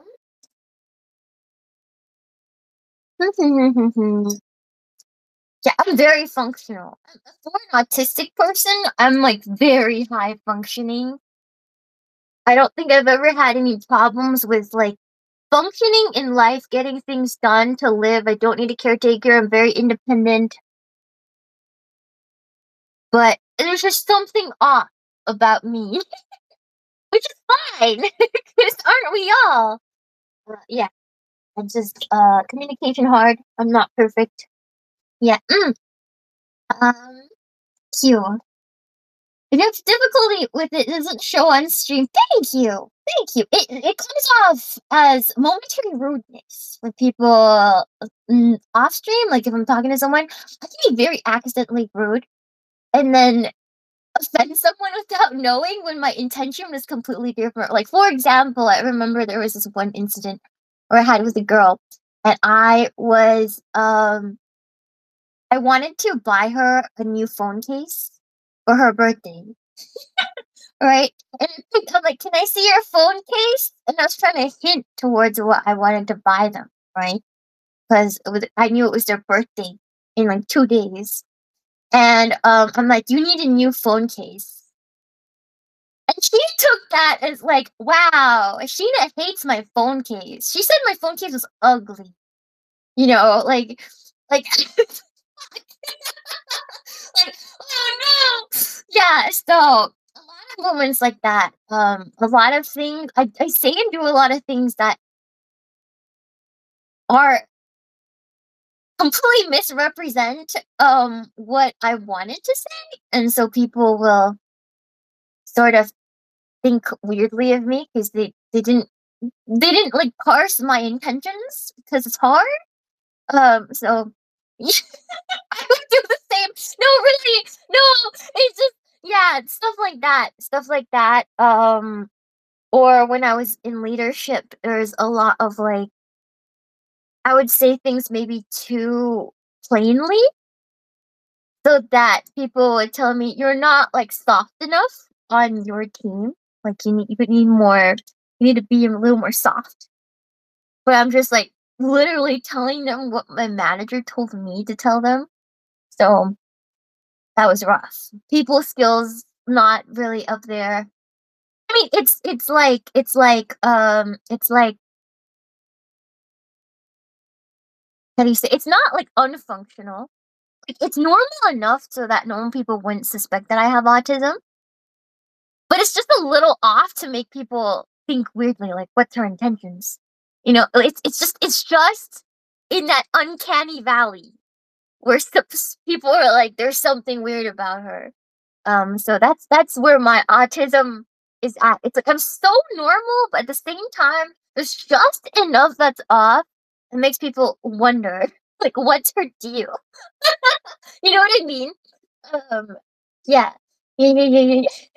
yeah, I'm very functional. For an autistic person, I'm, like, very high functioning. I don't think I've ever had any problems with, like, functioning in life, getting things done to live. I don't need a caretaker. I'm very independent. But there's just something off about me, which is fine, because aren't we all? Yeah, I'm just communication hard. I'm not perfect. Yeah. Um. Cute. If you have difficulty with it, doesn't show on stream. Thank you. Thank you. It comes off as momentary rudeness for people off stream. Like if I'm talking to someone, I can be very accidentally rude and then offend someone without knowing when my intention was completely different. Like for example, I remember there was this one incident where I had with a girl, and I wanted to buy her a new phone case for her birthday. Right? And I'm like, "Can I see your phone case?" And I was trying to hint towards what I wanted to buy them, right? Because I knew it was their birthday in like 2 days. And I'm like, "You need a new phone case." And she took that as like, "Wow, Sheena hates my phone case." She said my phone case was ugly. You know, like like, "Oh no!" Yeah, so a lot of moments like that, a lot of things I say and do a lot of things that are completely misrepresent, what I wanted to say, and so people will sort of think weirdly of me because they didn't, like, parse my intentions because it's hard, so I would do the same. No, really, no, it's just yeah, stuff like that, or when I was in leadership, there's a lot of, like I would say things maybe too plainly so that people would tell me, "You're not, like, soft enough on your team, like, you need to be a little more soft." But I'm just, like, literally telling them what my manager told me to tell them, so that was rough. People skills, not really up there. I mean, it's like how do you say? It's not, like, unfunctional. Like, it's normal enough so that normal people wouldn't suspect that I have autism, but it's just a little off to make people think weirdly, like, what's her intentions? You know, it's just in that uncanny valley where people are like, "There's something weird about her." So that's where my autism is at. It's like I'm so normal, but at the same time, there's just enough that's off that makes people wonder, like, what's her deal? You know what I mean? Um, yeah. Yeah, yeah, yeah, yeah, yeah.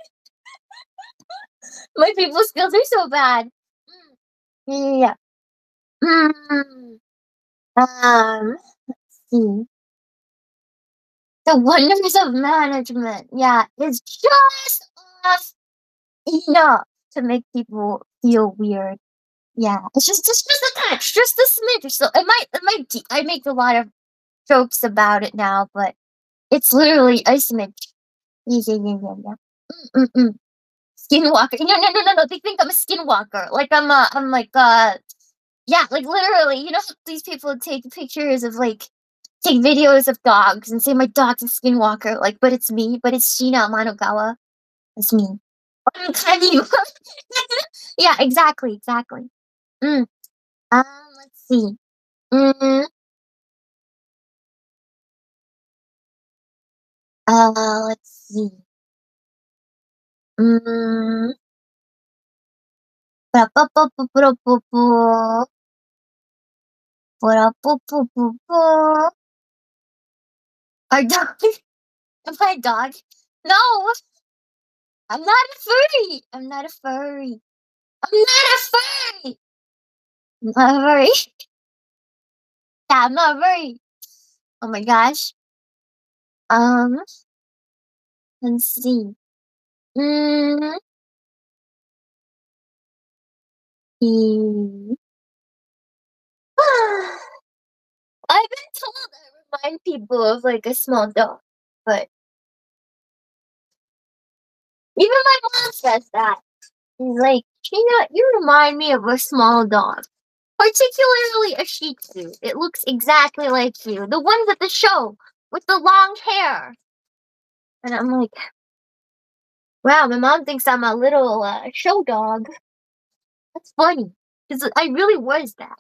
My people skills are so bad. Yeah, yeah, yeah. Mm, let's see. The wonders of management. Yeah, it's just off enough to make people feel weird. Yeah, it's just a touch, just a smidge. So I make a lot of jokes about it now, but it's literally a smidge. Yeah, yeah, yeah, yeah, yeah. Mm-mm. Skinwalker. No, no, no, no, no. They think I'm a skinwalker. Like I'm like yeah, like literally. You know, how these people take pictures of like take videos of dogs and say my dog's a skinwalker. Like, but it's me. But it's Sheena Amanogawa. It's me. Uncanny. Yeah, exactly, exactly. Mm. Let's see. Mm, Let's see. Mm. Ba-ba-ba-ba-ba-ba-ba. Ba-da-ba-ba-ba-ba. Our dog. Am I a dog? No, I'm not a furry. I'm not a furry. I'm not a furry. I'm not a furry. Yeah, I'm not a furry. Oh my gosh. Um, let's see. Mm. Hmm. I've been told I remind people of like a small dog, but even my mom says that. She's like, Sheena, you remind me of a small dog. Particularly a Shih Tzu. It looks exactly like you. The ones at the show with the long hair. And I'm like, wow, my mom thinks I'm a little show dog. That's funny. Because I really was that.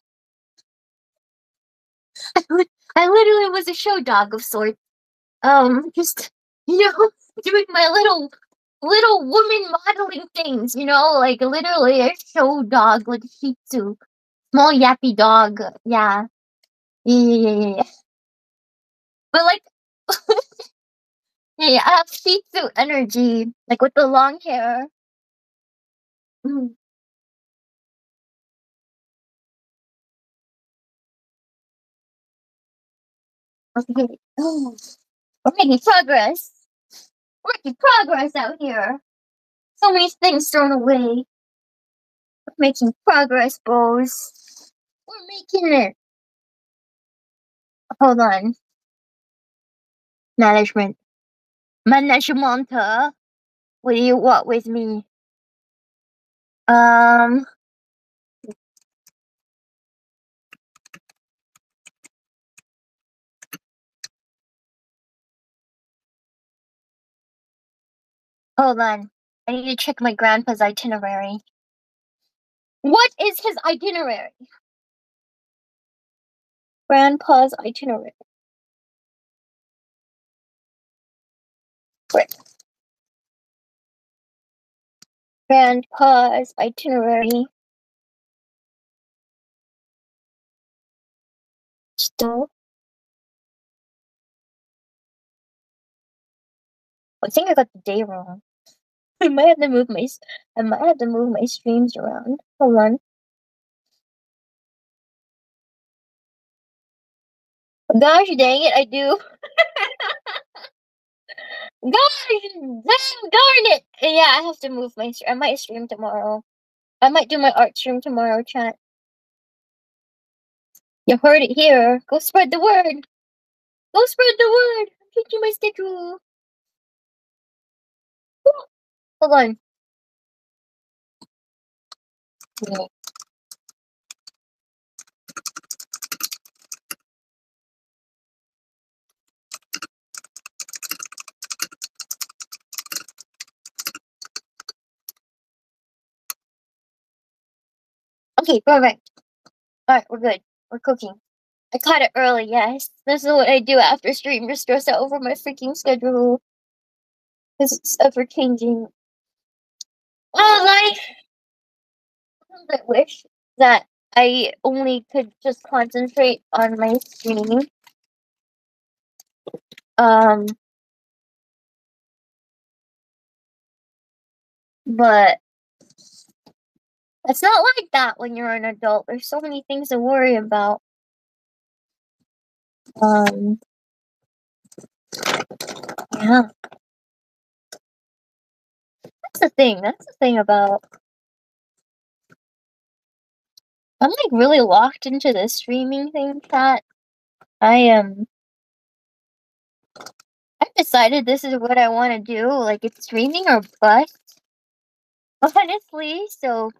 I literally was a show dog of sorts. Just, doing my little woman modeling things, like literally a show dog, like a Shih Tzu. Small yappy dog. Yeah. Yeah. But like, yeah, I have Shih Tzu energy, like with the long hair. Mm, okay. Oh, we're making progress. We're making progress out here. So many things thrown away. We're making progress, bros. We're making it. Hold on. Management. Management. What do you want with me? Um, hold on. I need to check my grandpa's itinerary. What is his itinerary? Grandpa's itinerary. Wait. Grandpa's itinerary. Still, I think I got the day wrong. I might have to move my streams around. Hold on. Gosh dang it, I do. Gosh, damn, darn it. Yeah, I have to move I might stream tomorrow. I might do my art stream tomorrow, chat. You heard it here. Go spread the word. Go spread the word. I'm changing my schedule. Hold on. Okay, perfect. Alright, we're good. We're cooking. I caught it early, yes. This is what I do after stream, just stress out over my freaking schedule. Because it's ever changing. Oh, I wish that I only could just concentrate on my stream. But it's not like that when you're an adult. There's so many things to worry about. Yeah. That's the thing. That's the thing about. I'm like really locked into this streaming thing, chat. I've decided this is what I want to do. Like it's streaming or bust. Honestly, so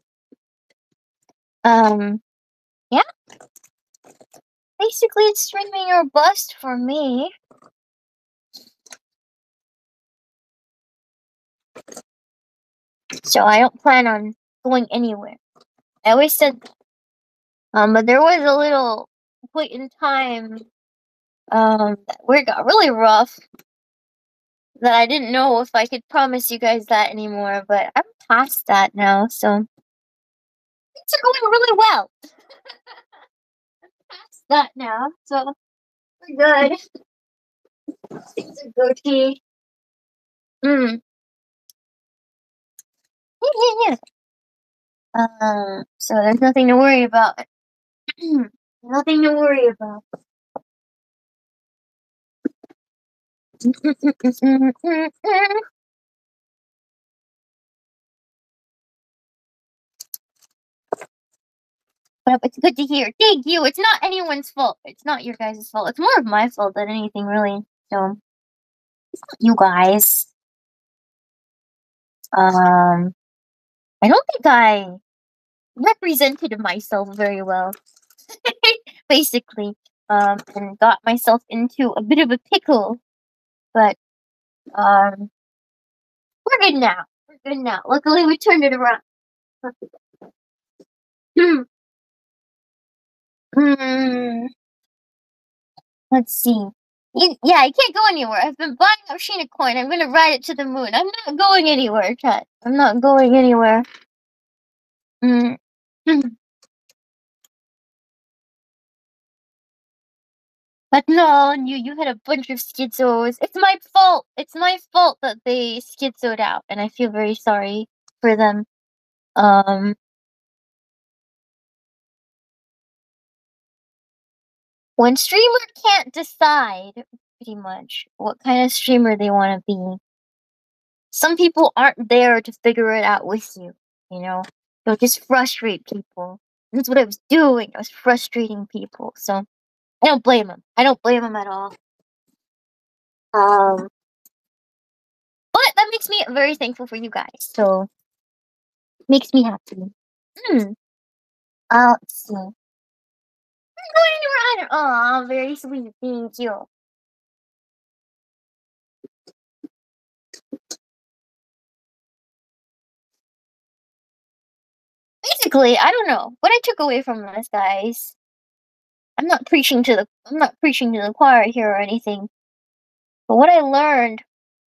yeah. Basically it's streaming or bust for me. So I don't plan on going anywhere. I always said but there was a little point in time that where it got really rough. that I didn't know if I could promise you guys that anymore, but I'm past that now, so things are going really well. Past that now, so we're good. Things are Gucci. Mm. Yeah, yeah, yeah. So there's nothing to worry about. Nothing to worry about. But it's good to hear. Thank you. It's not anyone's fault. It's not your guys' fault. It's more of my fault than anything, really. So, you guys. Um, I don't think I represented myself very well. Basically. And got myself into a bit of a pickle. But, um, we're good now. We're good now. Luckily, we turned it around. Hmm. Hmm. Let's see. Yeah, I can't go anywhere. I've been buying up Sheena coin. I'm gonna ride it to the moon. I'm not going anywhere, chat. I'm not going anywhere. Mm. But no, you had a bunch of schizos. It's my fault. It's my fault that they schizoed out, and I feel very sorry for them. Um, when streamer can't decide pretty much what kind of streamer they want to be, some people aren't there to figure it out with you, you know? They'll just frustrate people. And that's what I was doing. I was frustrating people. So I don't blame them. I don't blame them at all. Um, but that makes me very thankful for you guys. So makes me happy. Hmm. Let's see. I'm going anywhere either. Oh, very sweet. Thank you. Basically, I don't know what I took away from this, guys. I'm not preaching to the choir here or anything. But what I learned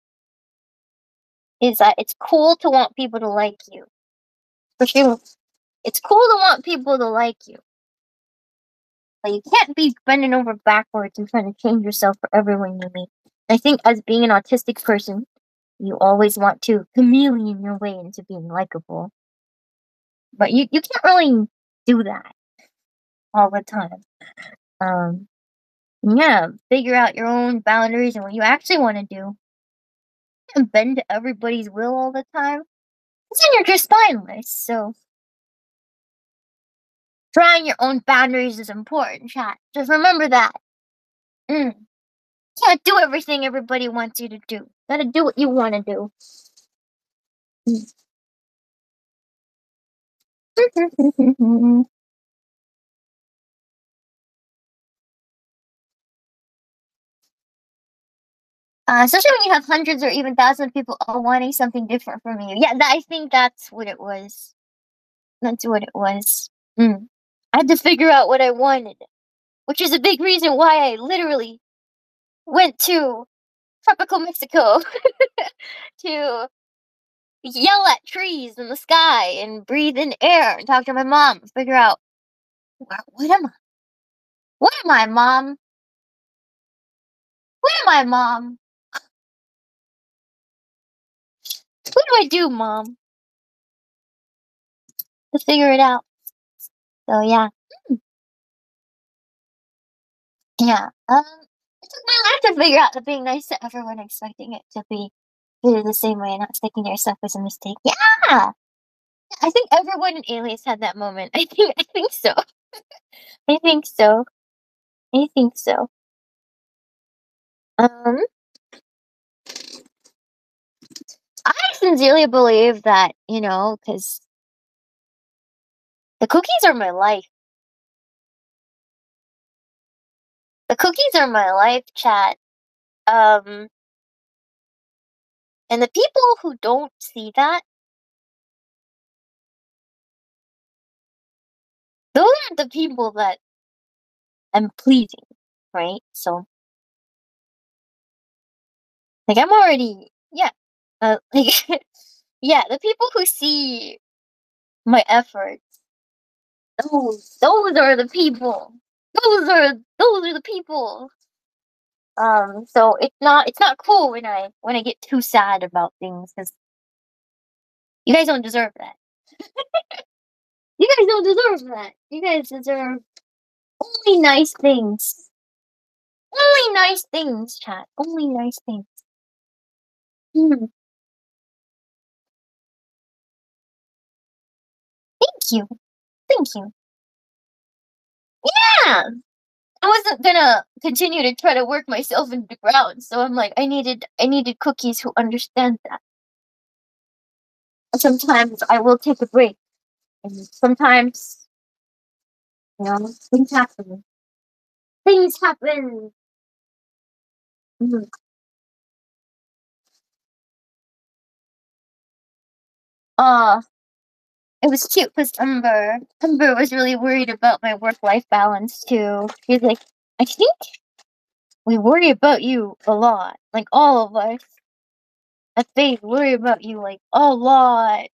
is that it's cool to want people to like you. Especially, it's cool to want people to like you. But you can't be bending over backwards and trying to change yourself for everyone you meet. I think as being an autistic person, you always want to chameleon your way into being likable. But you can't really do that all the time. Um, yeah, figure out your own boundaries and what you actually want to do. And bend to everybody's will all the time. Because then you're just spineless. So trying your own boundaries is important, chat. Just remember that. Mm. Can't do everything everybody wants you to do. Gotta do what you want to do. Especially when you have hundreds or even thousands of people all wanting something different from you. Yeah, I think that's what it was. That's what it was. Mm. I had to figure out what I wanted, which is a big reason why I literally went to tropical Mexico to yell at trees in the sky and breathe in air and talk to my mom and figure out what am I? What am I, mom? What am I, mom? What do I do, mom? To figure it out. So yeah. Yeah. It took my life to figure out that being nice to everyone expecting it to be treated the same way and not sticking to yourself is a mistake. Yeah. I think everyone in Alias had that moment. I think so. I think so. I think so. Um I sincerely believe that, because the cookies are my life. The cookies are my life, chat. Um and the people who don't see that, those are the people that I'm pleasing, right? So Like I'm already, yeah. Like yeah, the people who see my efforts, those are the people. Those are the people. So it's not cool when I get too sad about things because you guys don't deserve that. You guys don't deserve that. You guys deserve only nice things. Only nice things, chat. Only nice things. Hmm. Thank you. Thank you. Yeah. I wasn't gonna continue to try to work myself into the ground, so I'm like, I needed cookies who understand that. Sometimes I will take a break, and sometimes, things happen. Things happen. Mhm. Uh, it was cute because Ember was really worried about my work-life balance too. She's like, I think we worry about you a lot, like all of us at Faith worry about you like a lot.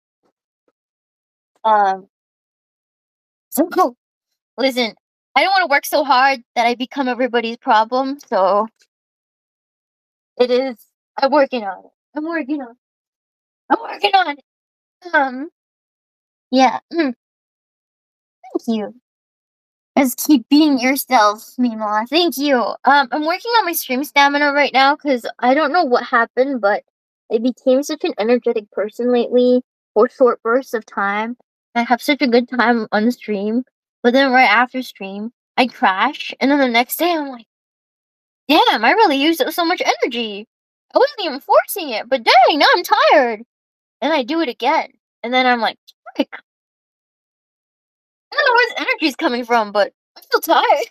Um, so listen, I don't want to work so hard that I become everybody's problem. So it is. I'm working on it. I'm working on. I'm working on it. Yeah. Thank you. Just keep being yourself, Mima. Thank you. I'm working on my stream stamina right now because I don't know what happened, but I became such an energetic person lately for short bursts of time. I have such a good time on the stream, but then right after stream, I crash, and then the next day I'm like, damn, I really used up so much energy. I wasn't even forcing it, but dang, now I'm tired. And I do it again, and then I'm like, frick, I don't know where this energy's coming from, but I feel tired.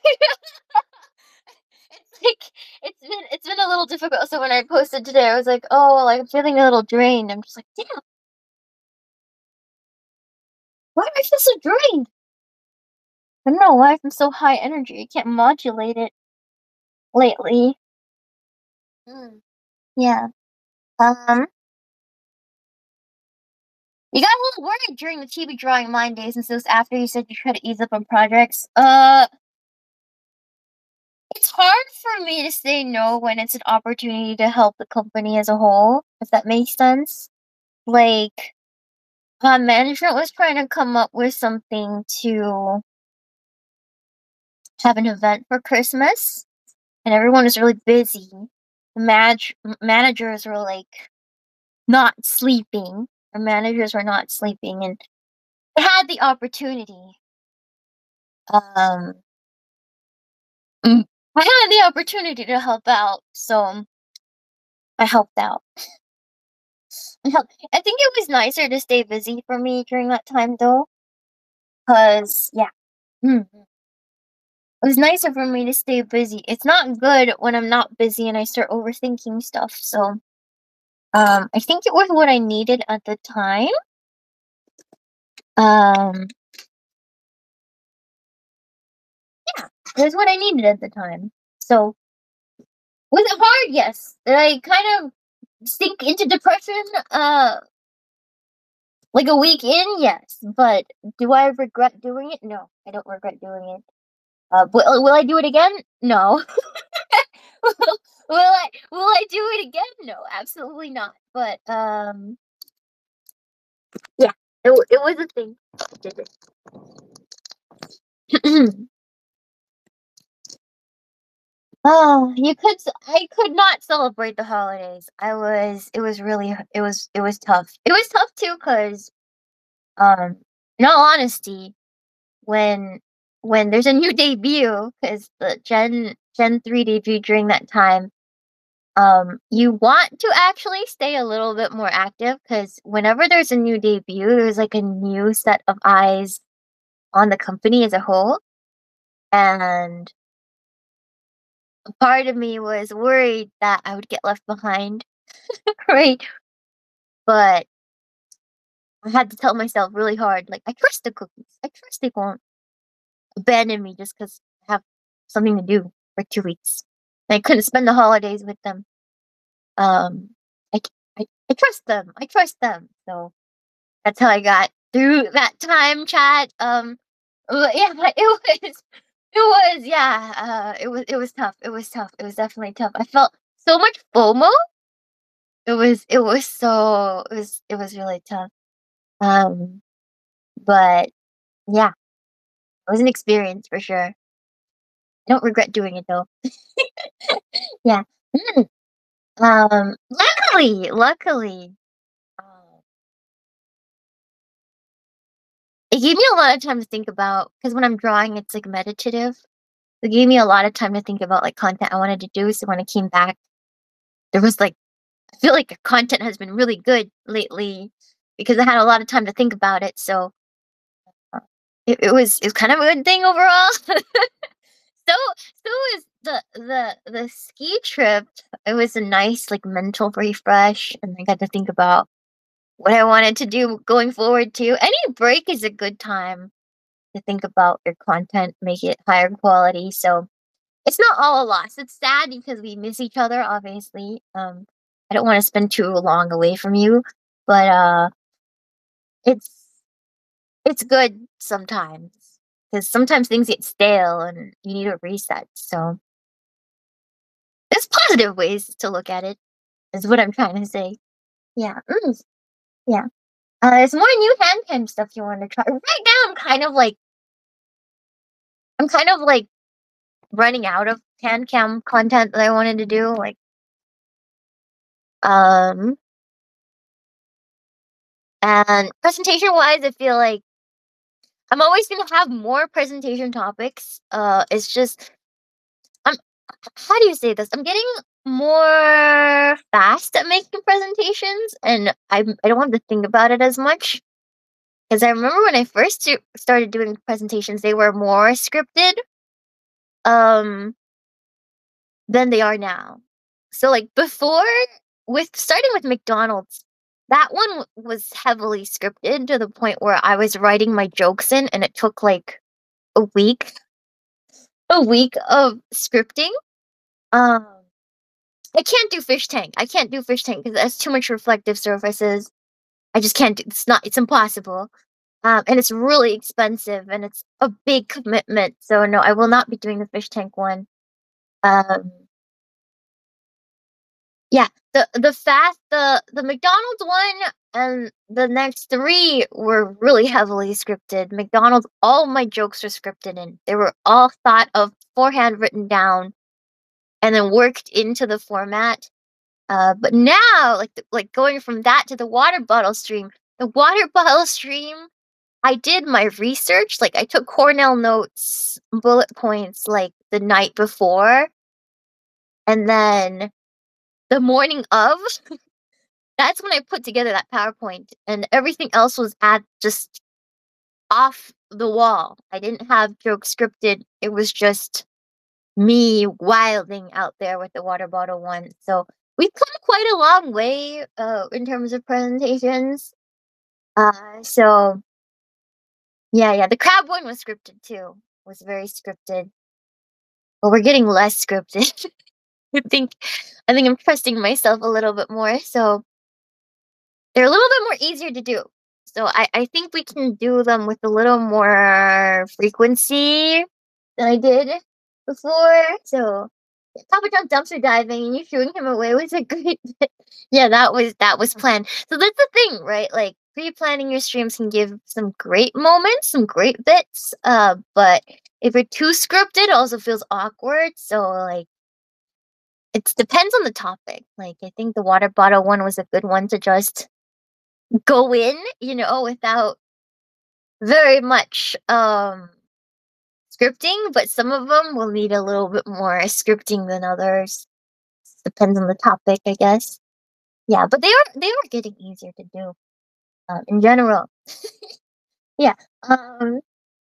It's like it's been a little difficult. So when I posted today, I was like, "Oh, like I'm feeling a little drained." I'm just like, "Damn, why do I feel so drained?" I don't know why I'm so high energy. I can't modulate it lately. Mm, yeah. Um, you got a little worried during the TV drawing mind days, and so it's after you said you try to ease up on projects. It's hard for me to say no when it's an opportunity to help the company as a whole, if that makes sense. Like, management was trying to come up with something to have an event for Christmas, and everyone was really busy. The managers were like not sleeping. The managers were not sleeping, and I had the opportunity. Um, mm, I had the opportunity to help out, so I helped out. I think it was nicer to stay busy for me during that time, though, because yeah, it was nicer for me to stay busy. It's not good when I'm not busy and I start overthinking stuff. So, I think it was what I needed at the time. Um, yeah, it was what I needed at the time. So, was it hard? Yes. Did I kind of sink into depression? Like a week in? Yes. But do I regret doing it? No, I don't regret doing it. Will I do it again? No. Will I do it again? No, absolutely not. But yeah, it was a thing. Did it? Oh, I could not celebrate the holidays. It was tough. It was tough too, cause um, in all honesty, when when there's a new debut, cause the Gen 3 debut during that time, you want to actually stay a little bit more active, cause whenever there's a new debut, there's like a new set of eyes on the company as a whole, and part of me was worried that I would get left behind, right? But I had to tell myself really hard, like, I trust the cookies. I trust they won't abandon me just because I have something to do for 2 weeks. And I couldn't spend the holidays with them. Um, I, I trust them. I trust them. So that's how I got through that time chat. Yeah, but it was tough. It was tough. It was definitely tough. I felt so much FOMO. It was really tough. Um, but yeah, it was an experience for sure. I don't regret doing it though. Yeah. Mm. Luckily, um, it gave me a lot of time to think about because when I'm drawing, it's like meditative. It gave me a lot of time to think about like content I wanted to do. So when I came back, there was like I feel like the content has been really good lately because I had a lot of time to think about it. So uh, it was kind of a good thing overall. So is the ski trip. It was a nice like mental refresh, and I got to think about what I wanted to do going forward too. Any break is a good time to think about your content, make it higher quality. So it's not all a loss. It's sad because we miss each other, obviously. I don't want to spend too long away from you, but it's it's good sometimes because sometimes things get stale and you need a reset. So there's positive ways to look at it. Is what I'm trying to say. Yeah. Yeah. There's more new hand cam stuff you want to try. Right now, I'm kind of like running out of hand cam content that I wanted to do. Like, um, and presentation wise, I feel like I'm always gonna have more presentation topics. It's just I'm. How do you say this? I'm getting more fast at making presentations, and I don't have to think about it as much. Because I remember when I first started doing presentations, they were more scripted um than they are now. So like before, with starting with McDonald's, that one was heavily scripted to the point where I was writing my jokes in, and it took like a week, a week of scripting. Um, I can't do fish tank. I can't do fish tank because it has too much reflective surfaces. I just can't do. It's not. It's impossible. And it's really expensive, and it's a big commitment. So no, I will not be doing the fish tank one. Um, yeah, the McDonald's one and the next three were really heavily scripted. McDonald's, all my jokes were scripted, and they were all thought of beforehand, written down, and then worked into the format. But now, like going from that to the water bottle stream, the water bottle stream, I did my research. Like I took Cornell notes, bullet points, like the night before, and then the morning of. That's when I put together that PowerPoint, and everything else was at just off the wall. I didn't have jokes scripted. It was just me wilding out there with the water bottle one. So we've come quite a long way in terms of presentations. So yeah, the crab one was scripted too. Was very scripted. But we're getting less scripted. I think I think I'm trusting myself a little bit more. So they're a little bit more easier to do. So I think we can do them with a little more frequency than I did before. So Papa John dumpster diving and you shooing him away was a great bit. Yeah, that was planned. So that's the thing, right? Like pre-planning your streams can give some great moments, some great bits. But if you're too scripted, it also feels awkward. So like it depends on the topic. Like I think the water bottle one was a good one to just go in, without very much scripting, but some of them will need a little bit more scripting than others. Depends on the topic, I guess. Yeah, but they were getting easier to do in general. Yeah. Um,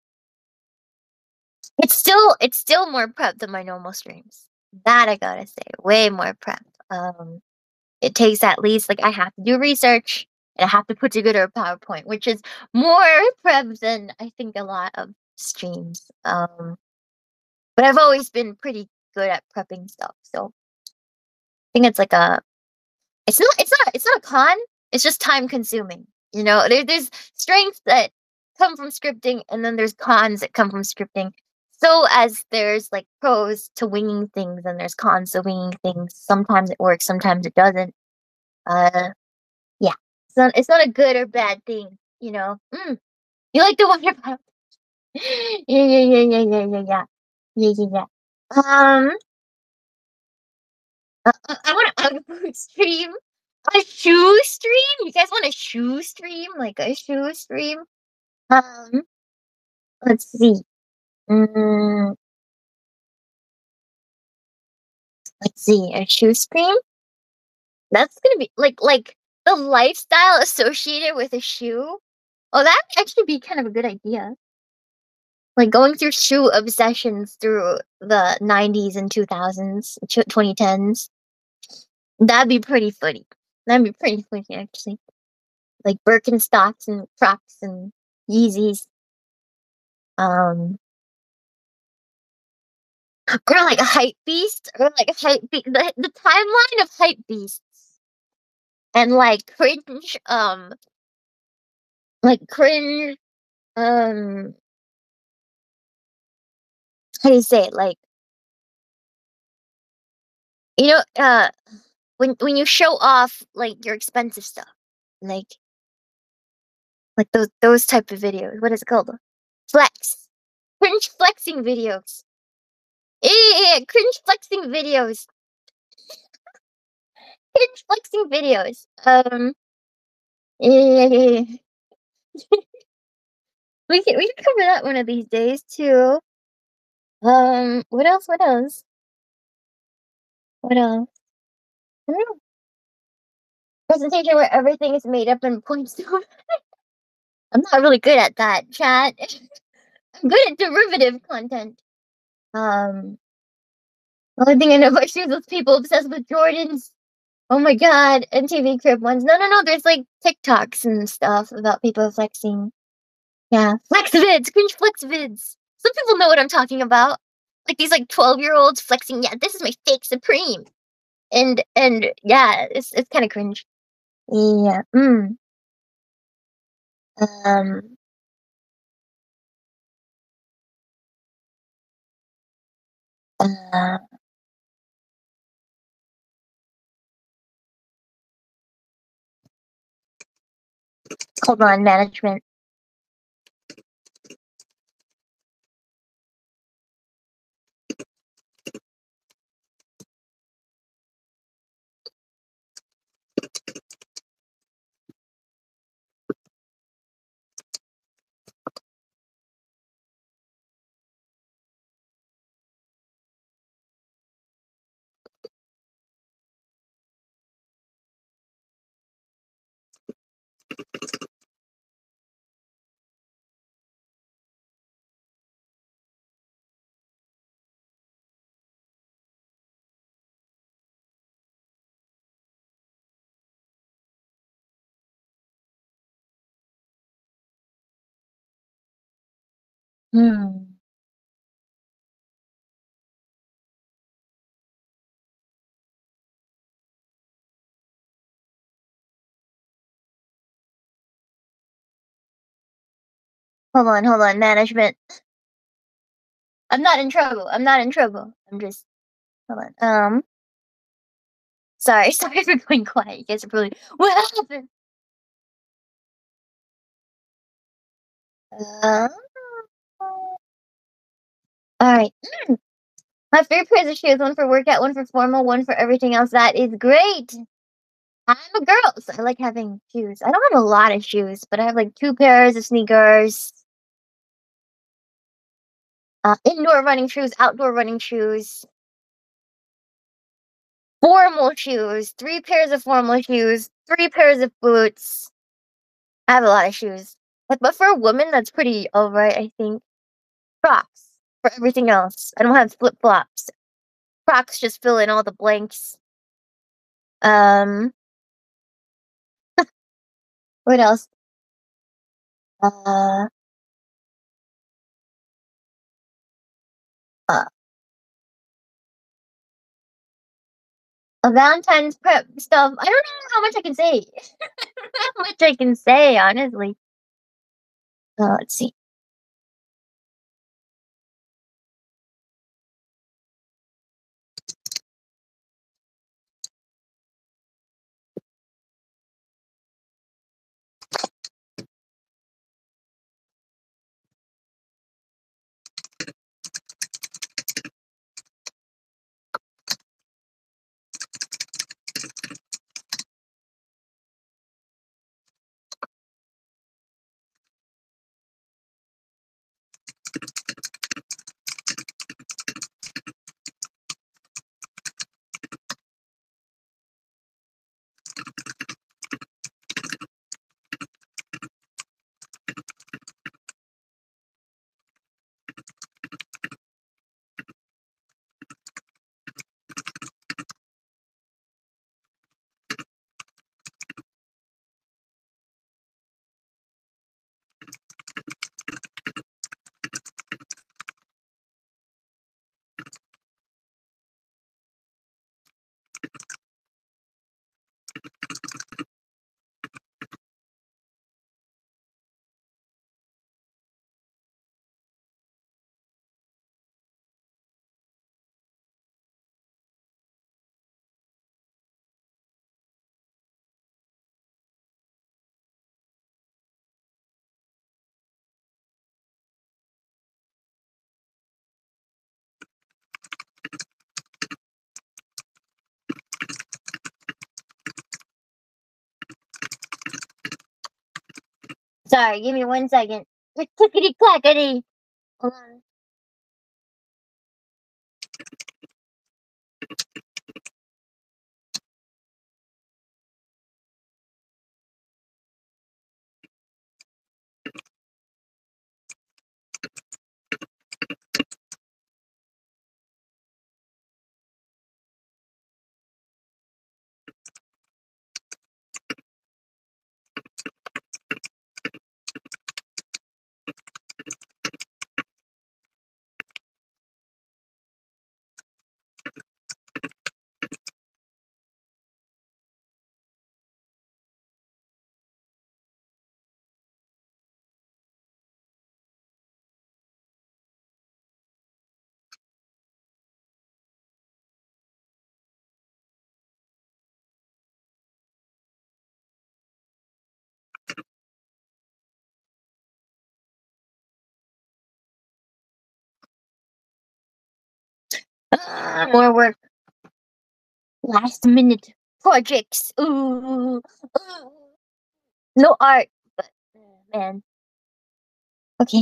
it's still more prep than my normal streams. That I gotta say, way more prep. It takes at least like I have to do research and I have to put together a PowerPoint, which is more prep than I think a lot of streams. But I've always been pretty good at prepping stuff, so I think it's like a It's not a con. It's just time consuming. You know, there's strengths that come from scripting, and then there's cons that come from scripting. So as there's like pros to winging things, and there's cons to winging things. Sometimes it works, sometimes it doesn't. Uh, yeah, it's not a good or bad thing. You know. You like the water pop? Yeah, yeah, yeah, yeah, yeah, yeah, yeah, yeah, yeah, yeah. Um, I want a food stream. A shoe stream? You guys want a shoe stream? Like a shoe stream? Um, let's see. Mm, let's see. A shoe stream? That's gonna be like the lifestyle associated with a shoe. Oh, that'd actually be kind of a good idea. Like going through shoe obsessions through the 90s and 2000s, 2010s. That'd be pretty funny. That'd be pretty funny, actually. Like Birkenstocks and Crocs and Yeezys. Um, or like a hype beast, or like a hype beast. The timeline of hype beasts and like cringe, um, how do you say it? Like, you know, when you show off like your expensive stuff, like those type of videos. What is it called? Flex, cringe flexing videos. Yeah, cringe flexing videos. Cringe flexing videos. Yeah. We can cover that one of these days too. What else? What else? What else? I don't know. Presentation where everything is made up and points to. I'm not really good at that, chat. I'm good at derivative content. Um, the only thing I know about shoes is people obsessed with Jordans. Oh my god, MTV Crib ones. No. There's like TikToks and stuff about people flexing. Yeah, flex vids, cringe flex vids. Some people know what I'm talking about. Like these like 12-year-olds flexing. Yeah, this is my fake Supreme. And yeah, it's kind of cringe. Yeah. Um. Uh. Hold on, management. Hmm. Hold on, management. I'm not in trouble. I'm not in trouble. I'm just hold on. Sorry, sorry for going quiet. You guys are probably what happened? Uh, all right. My favorite pairs of shoes, one for workout, one for formal, one for everything else. That is great. I'm a girl, so I like having shoes. I don't have a lot of shoes, but I have like 2 pairs of sneakers, indoor running shoes, outdoor running shoes, formal shoes, 3 pairs of formal shoes, 3 pairs of boots. I have a lot of shoes. But for a woman, that's pretty alright, I think. Crocs for everything else. I don't have flip flops. Crocs just fill in all the blanks. Um, what else? Uh, uh A Valentine's prep stuff. I don't know how much I can say. How much I can say, honestly. Let's see. Sorry, give me 1 second. Clickety clackety. Hold on. More work. Last minute projects. Ooh. No art, but man. Okay.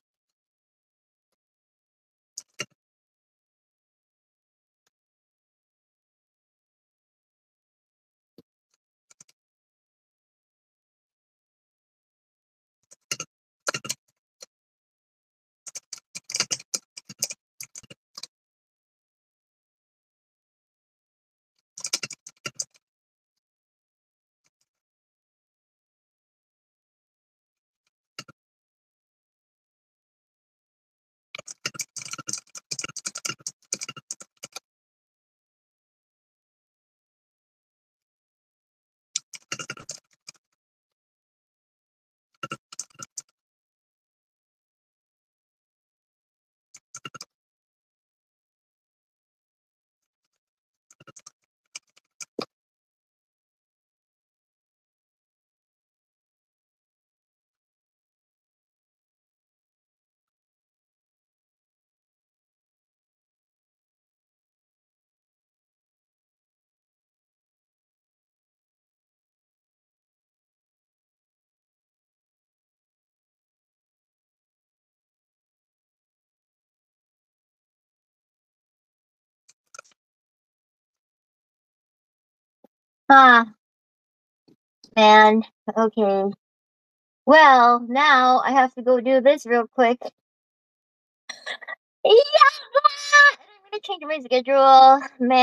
Ah, man. Okay. Well, now I have to go do this real quick. Yeah! And I'm gonna change my schedule.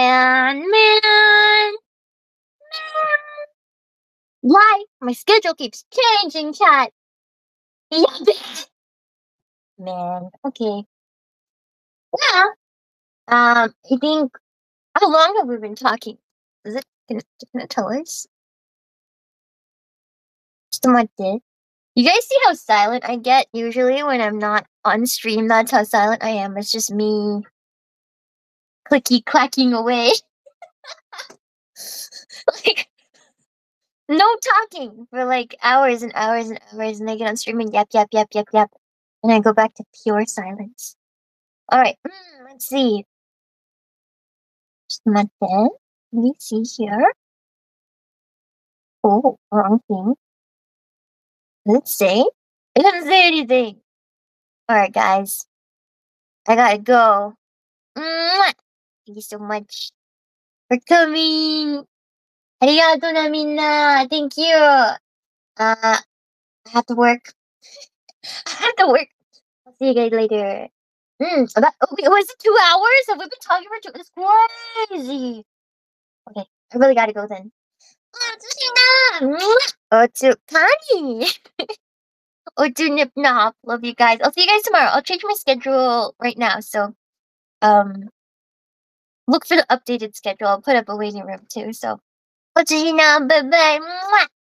Man. Why? My schedule keeps changing, chat. Yeah. Man. Okay. Yeah. I think how long have we been talking? Is it? Can it tell us? Just a month did. You guys see how silent I get usually when I'm not on stream? That's how silent I am. It's just me clicky clacking away. Like, no talking for like hours and hours and hours, and I get on stream and yap, yap, yap, yap, yap. And I go back to pure silence. Alright, let's see. Just a month then. Let me see here. Oh, wrong thing. Does it say? It doesn't say anything. Alright, guys. I gotta go. Mwah! Thank you so much for coming. Arigato na minna. Thank you. I have to work. I have to work. I'll see you guys later. Was it 2 hours? Have we been talking for 2? It's crazy. Okay, I really gotta go then. Otsukani. Otsunipnop. Love you guys. I'll see you guys tomorrow. I'll change my schedule right now. So, look for the updated schedule. I'll put up a waiting room too. So, bye bye.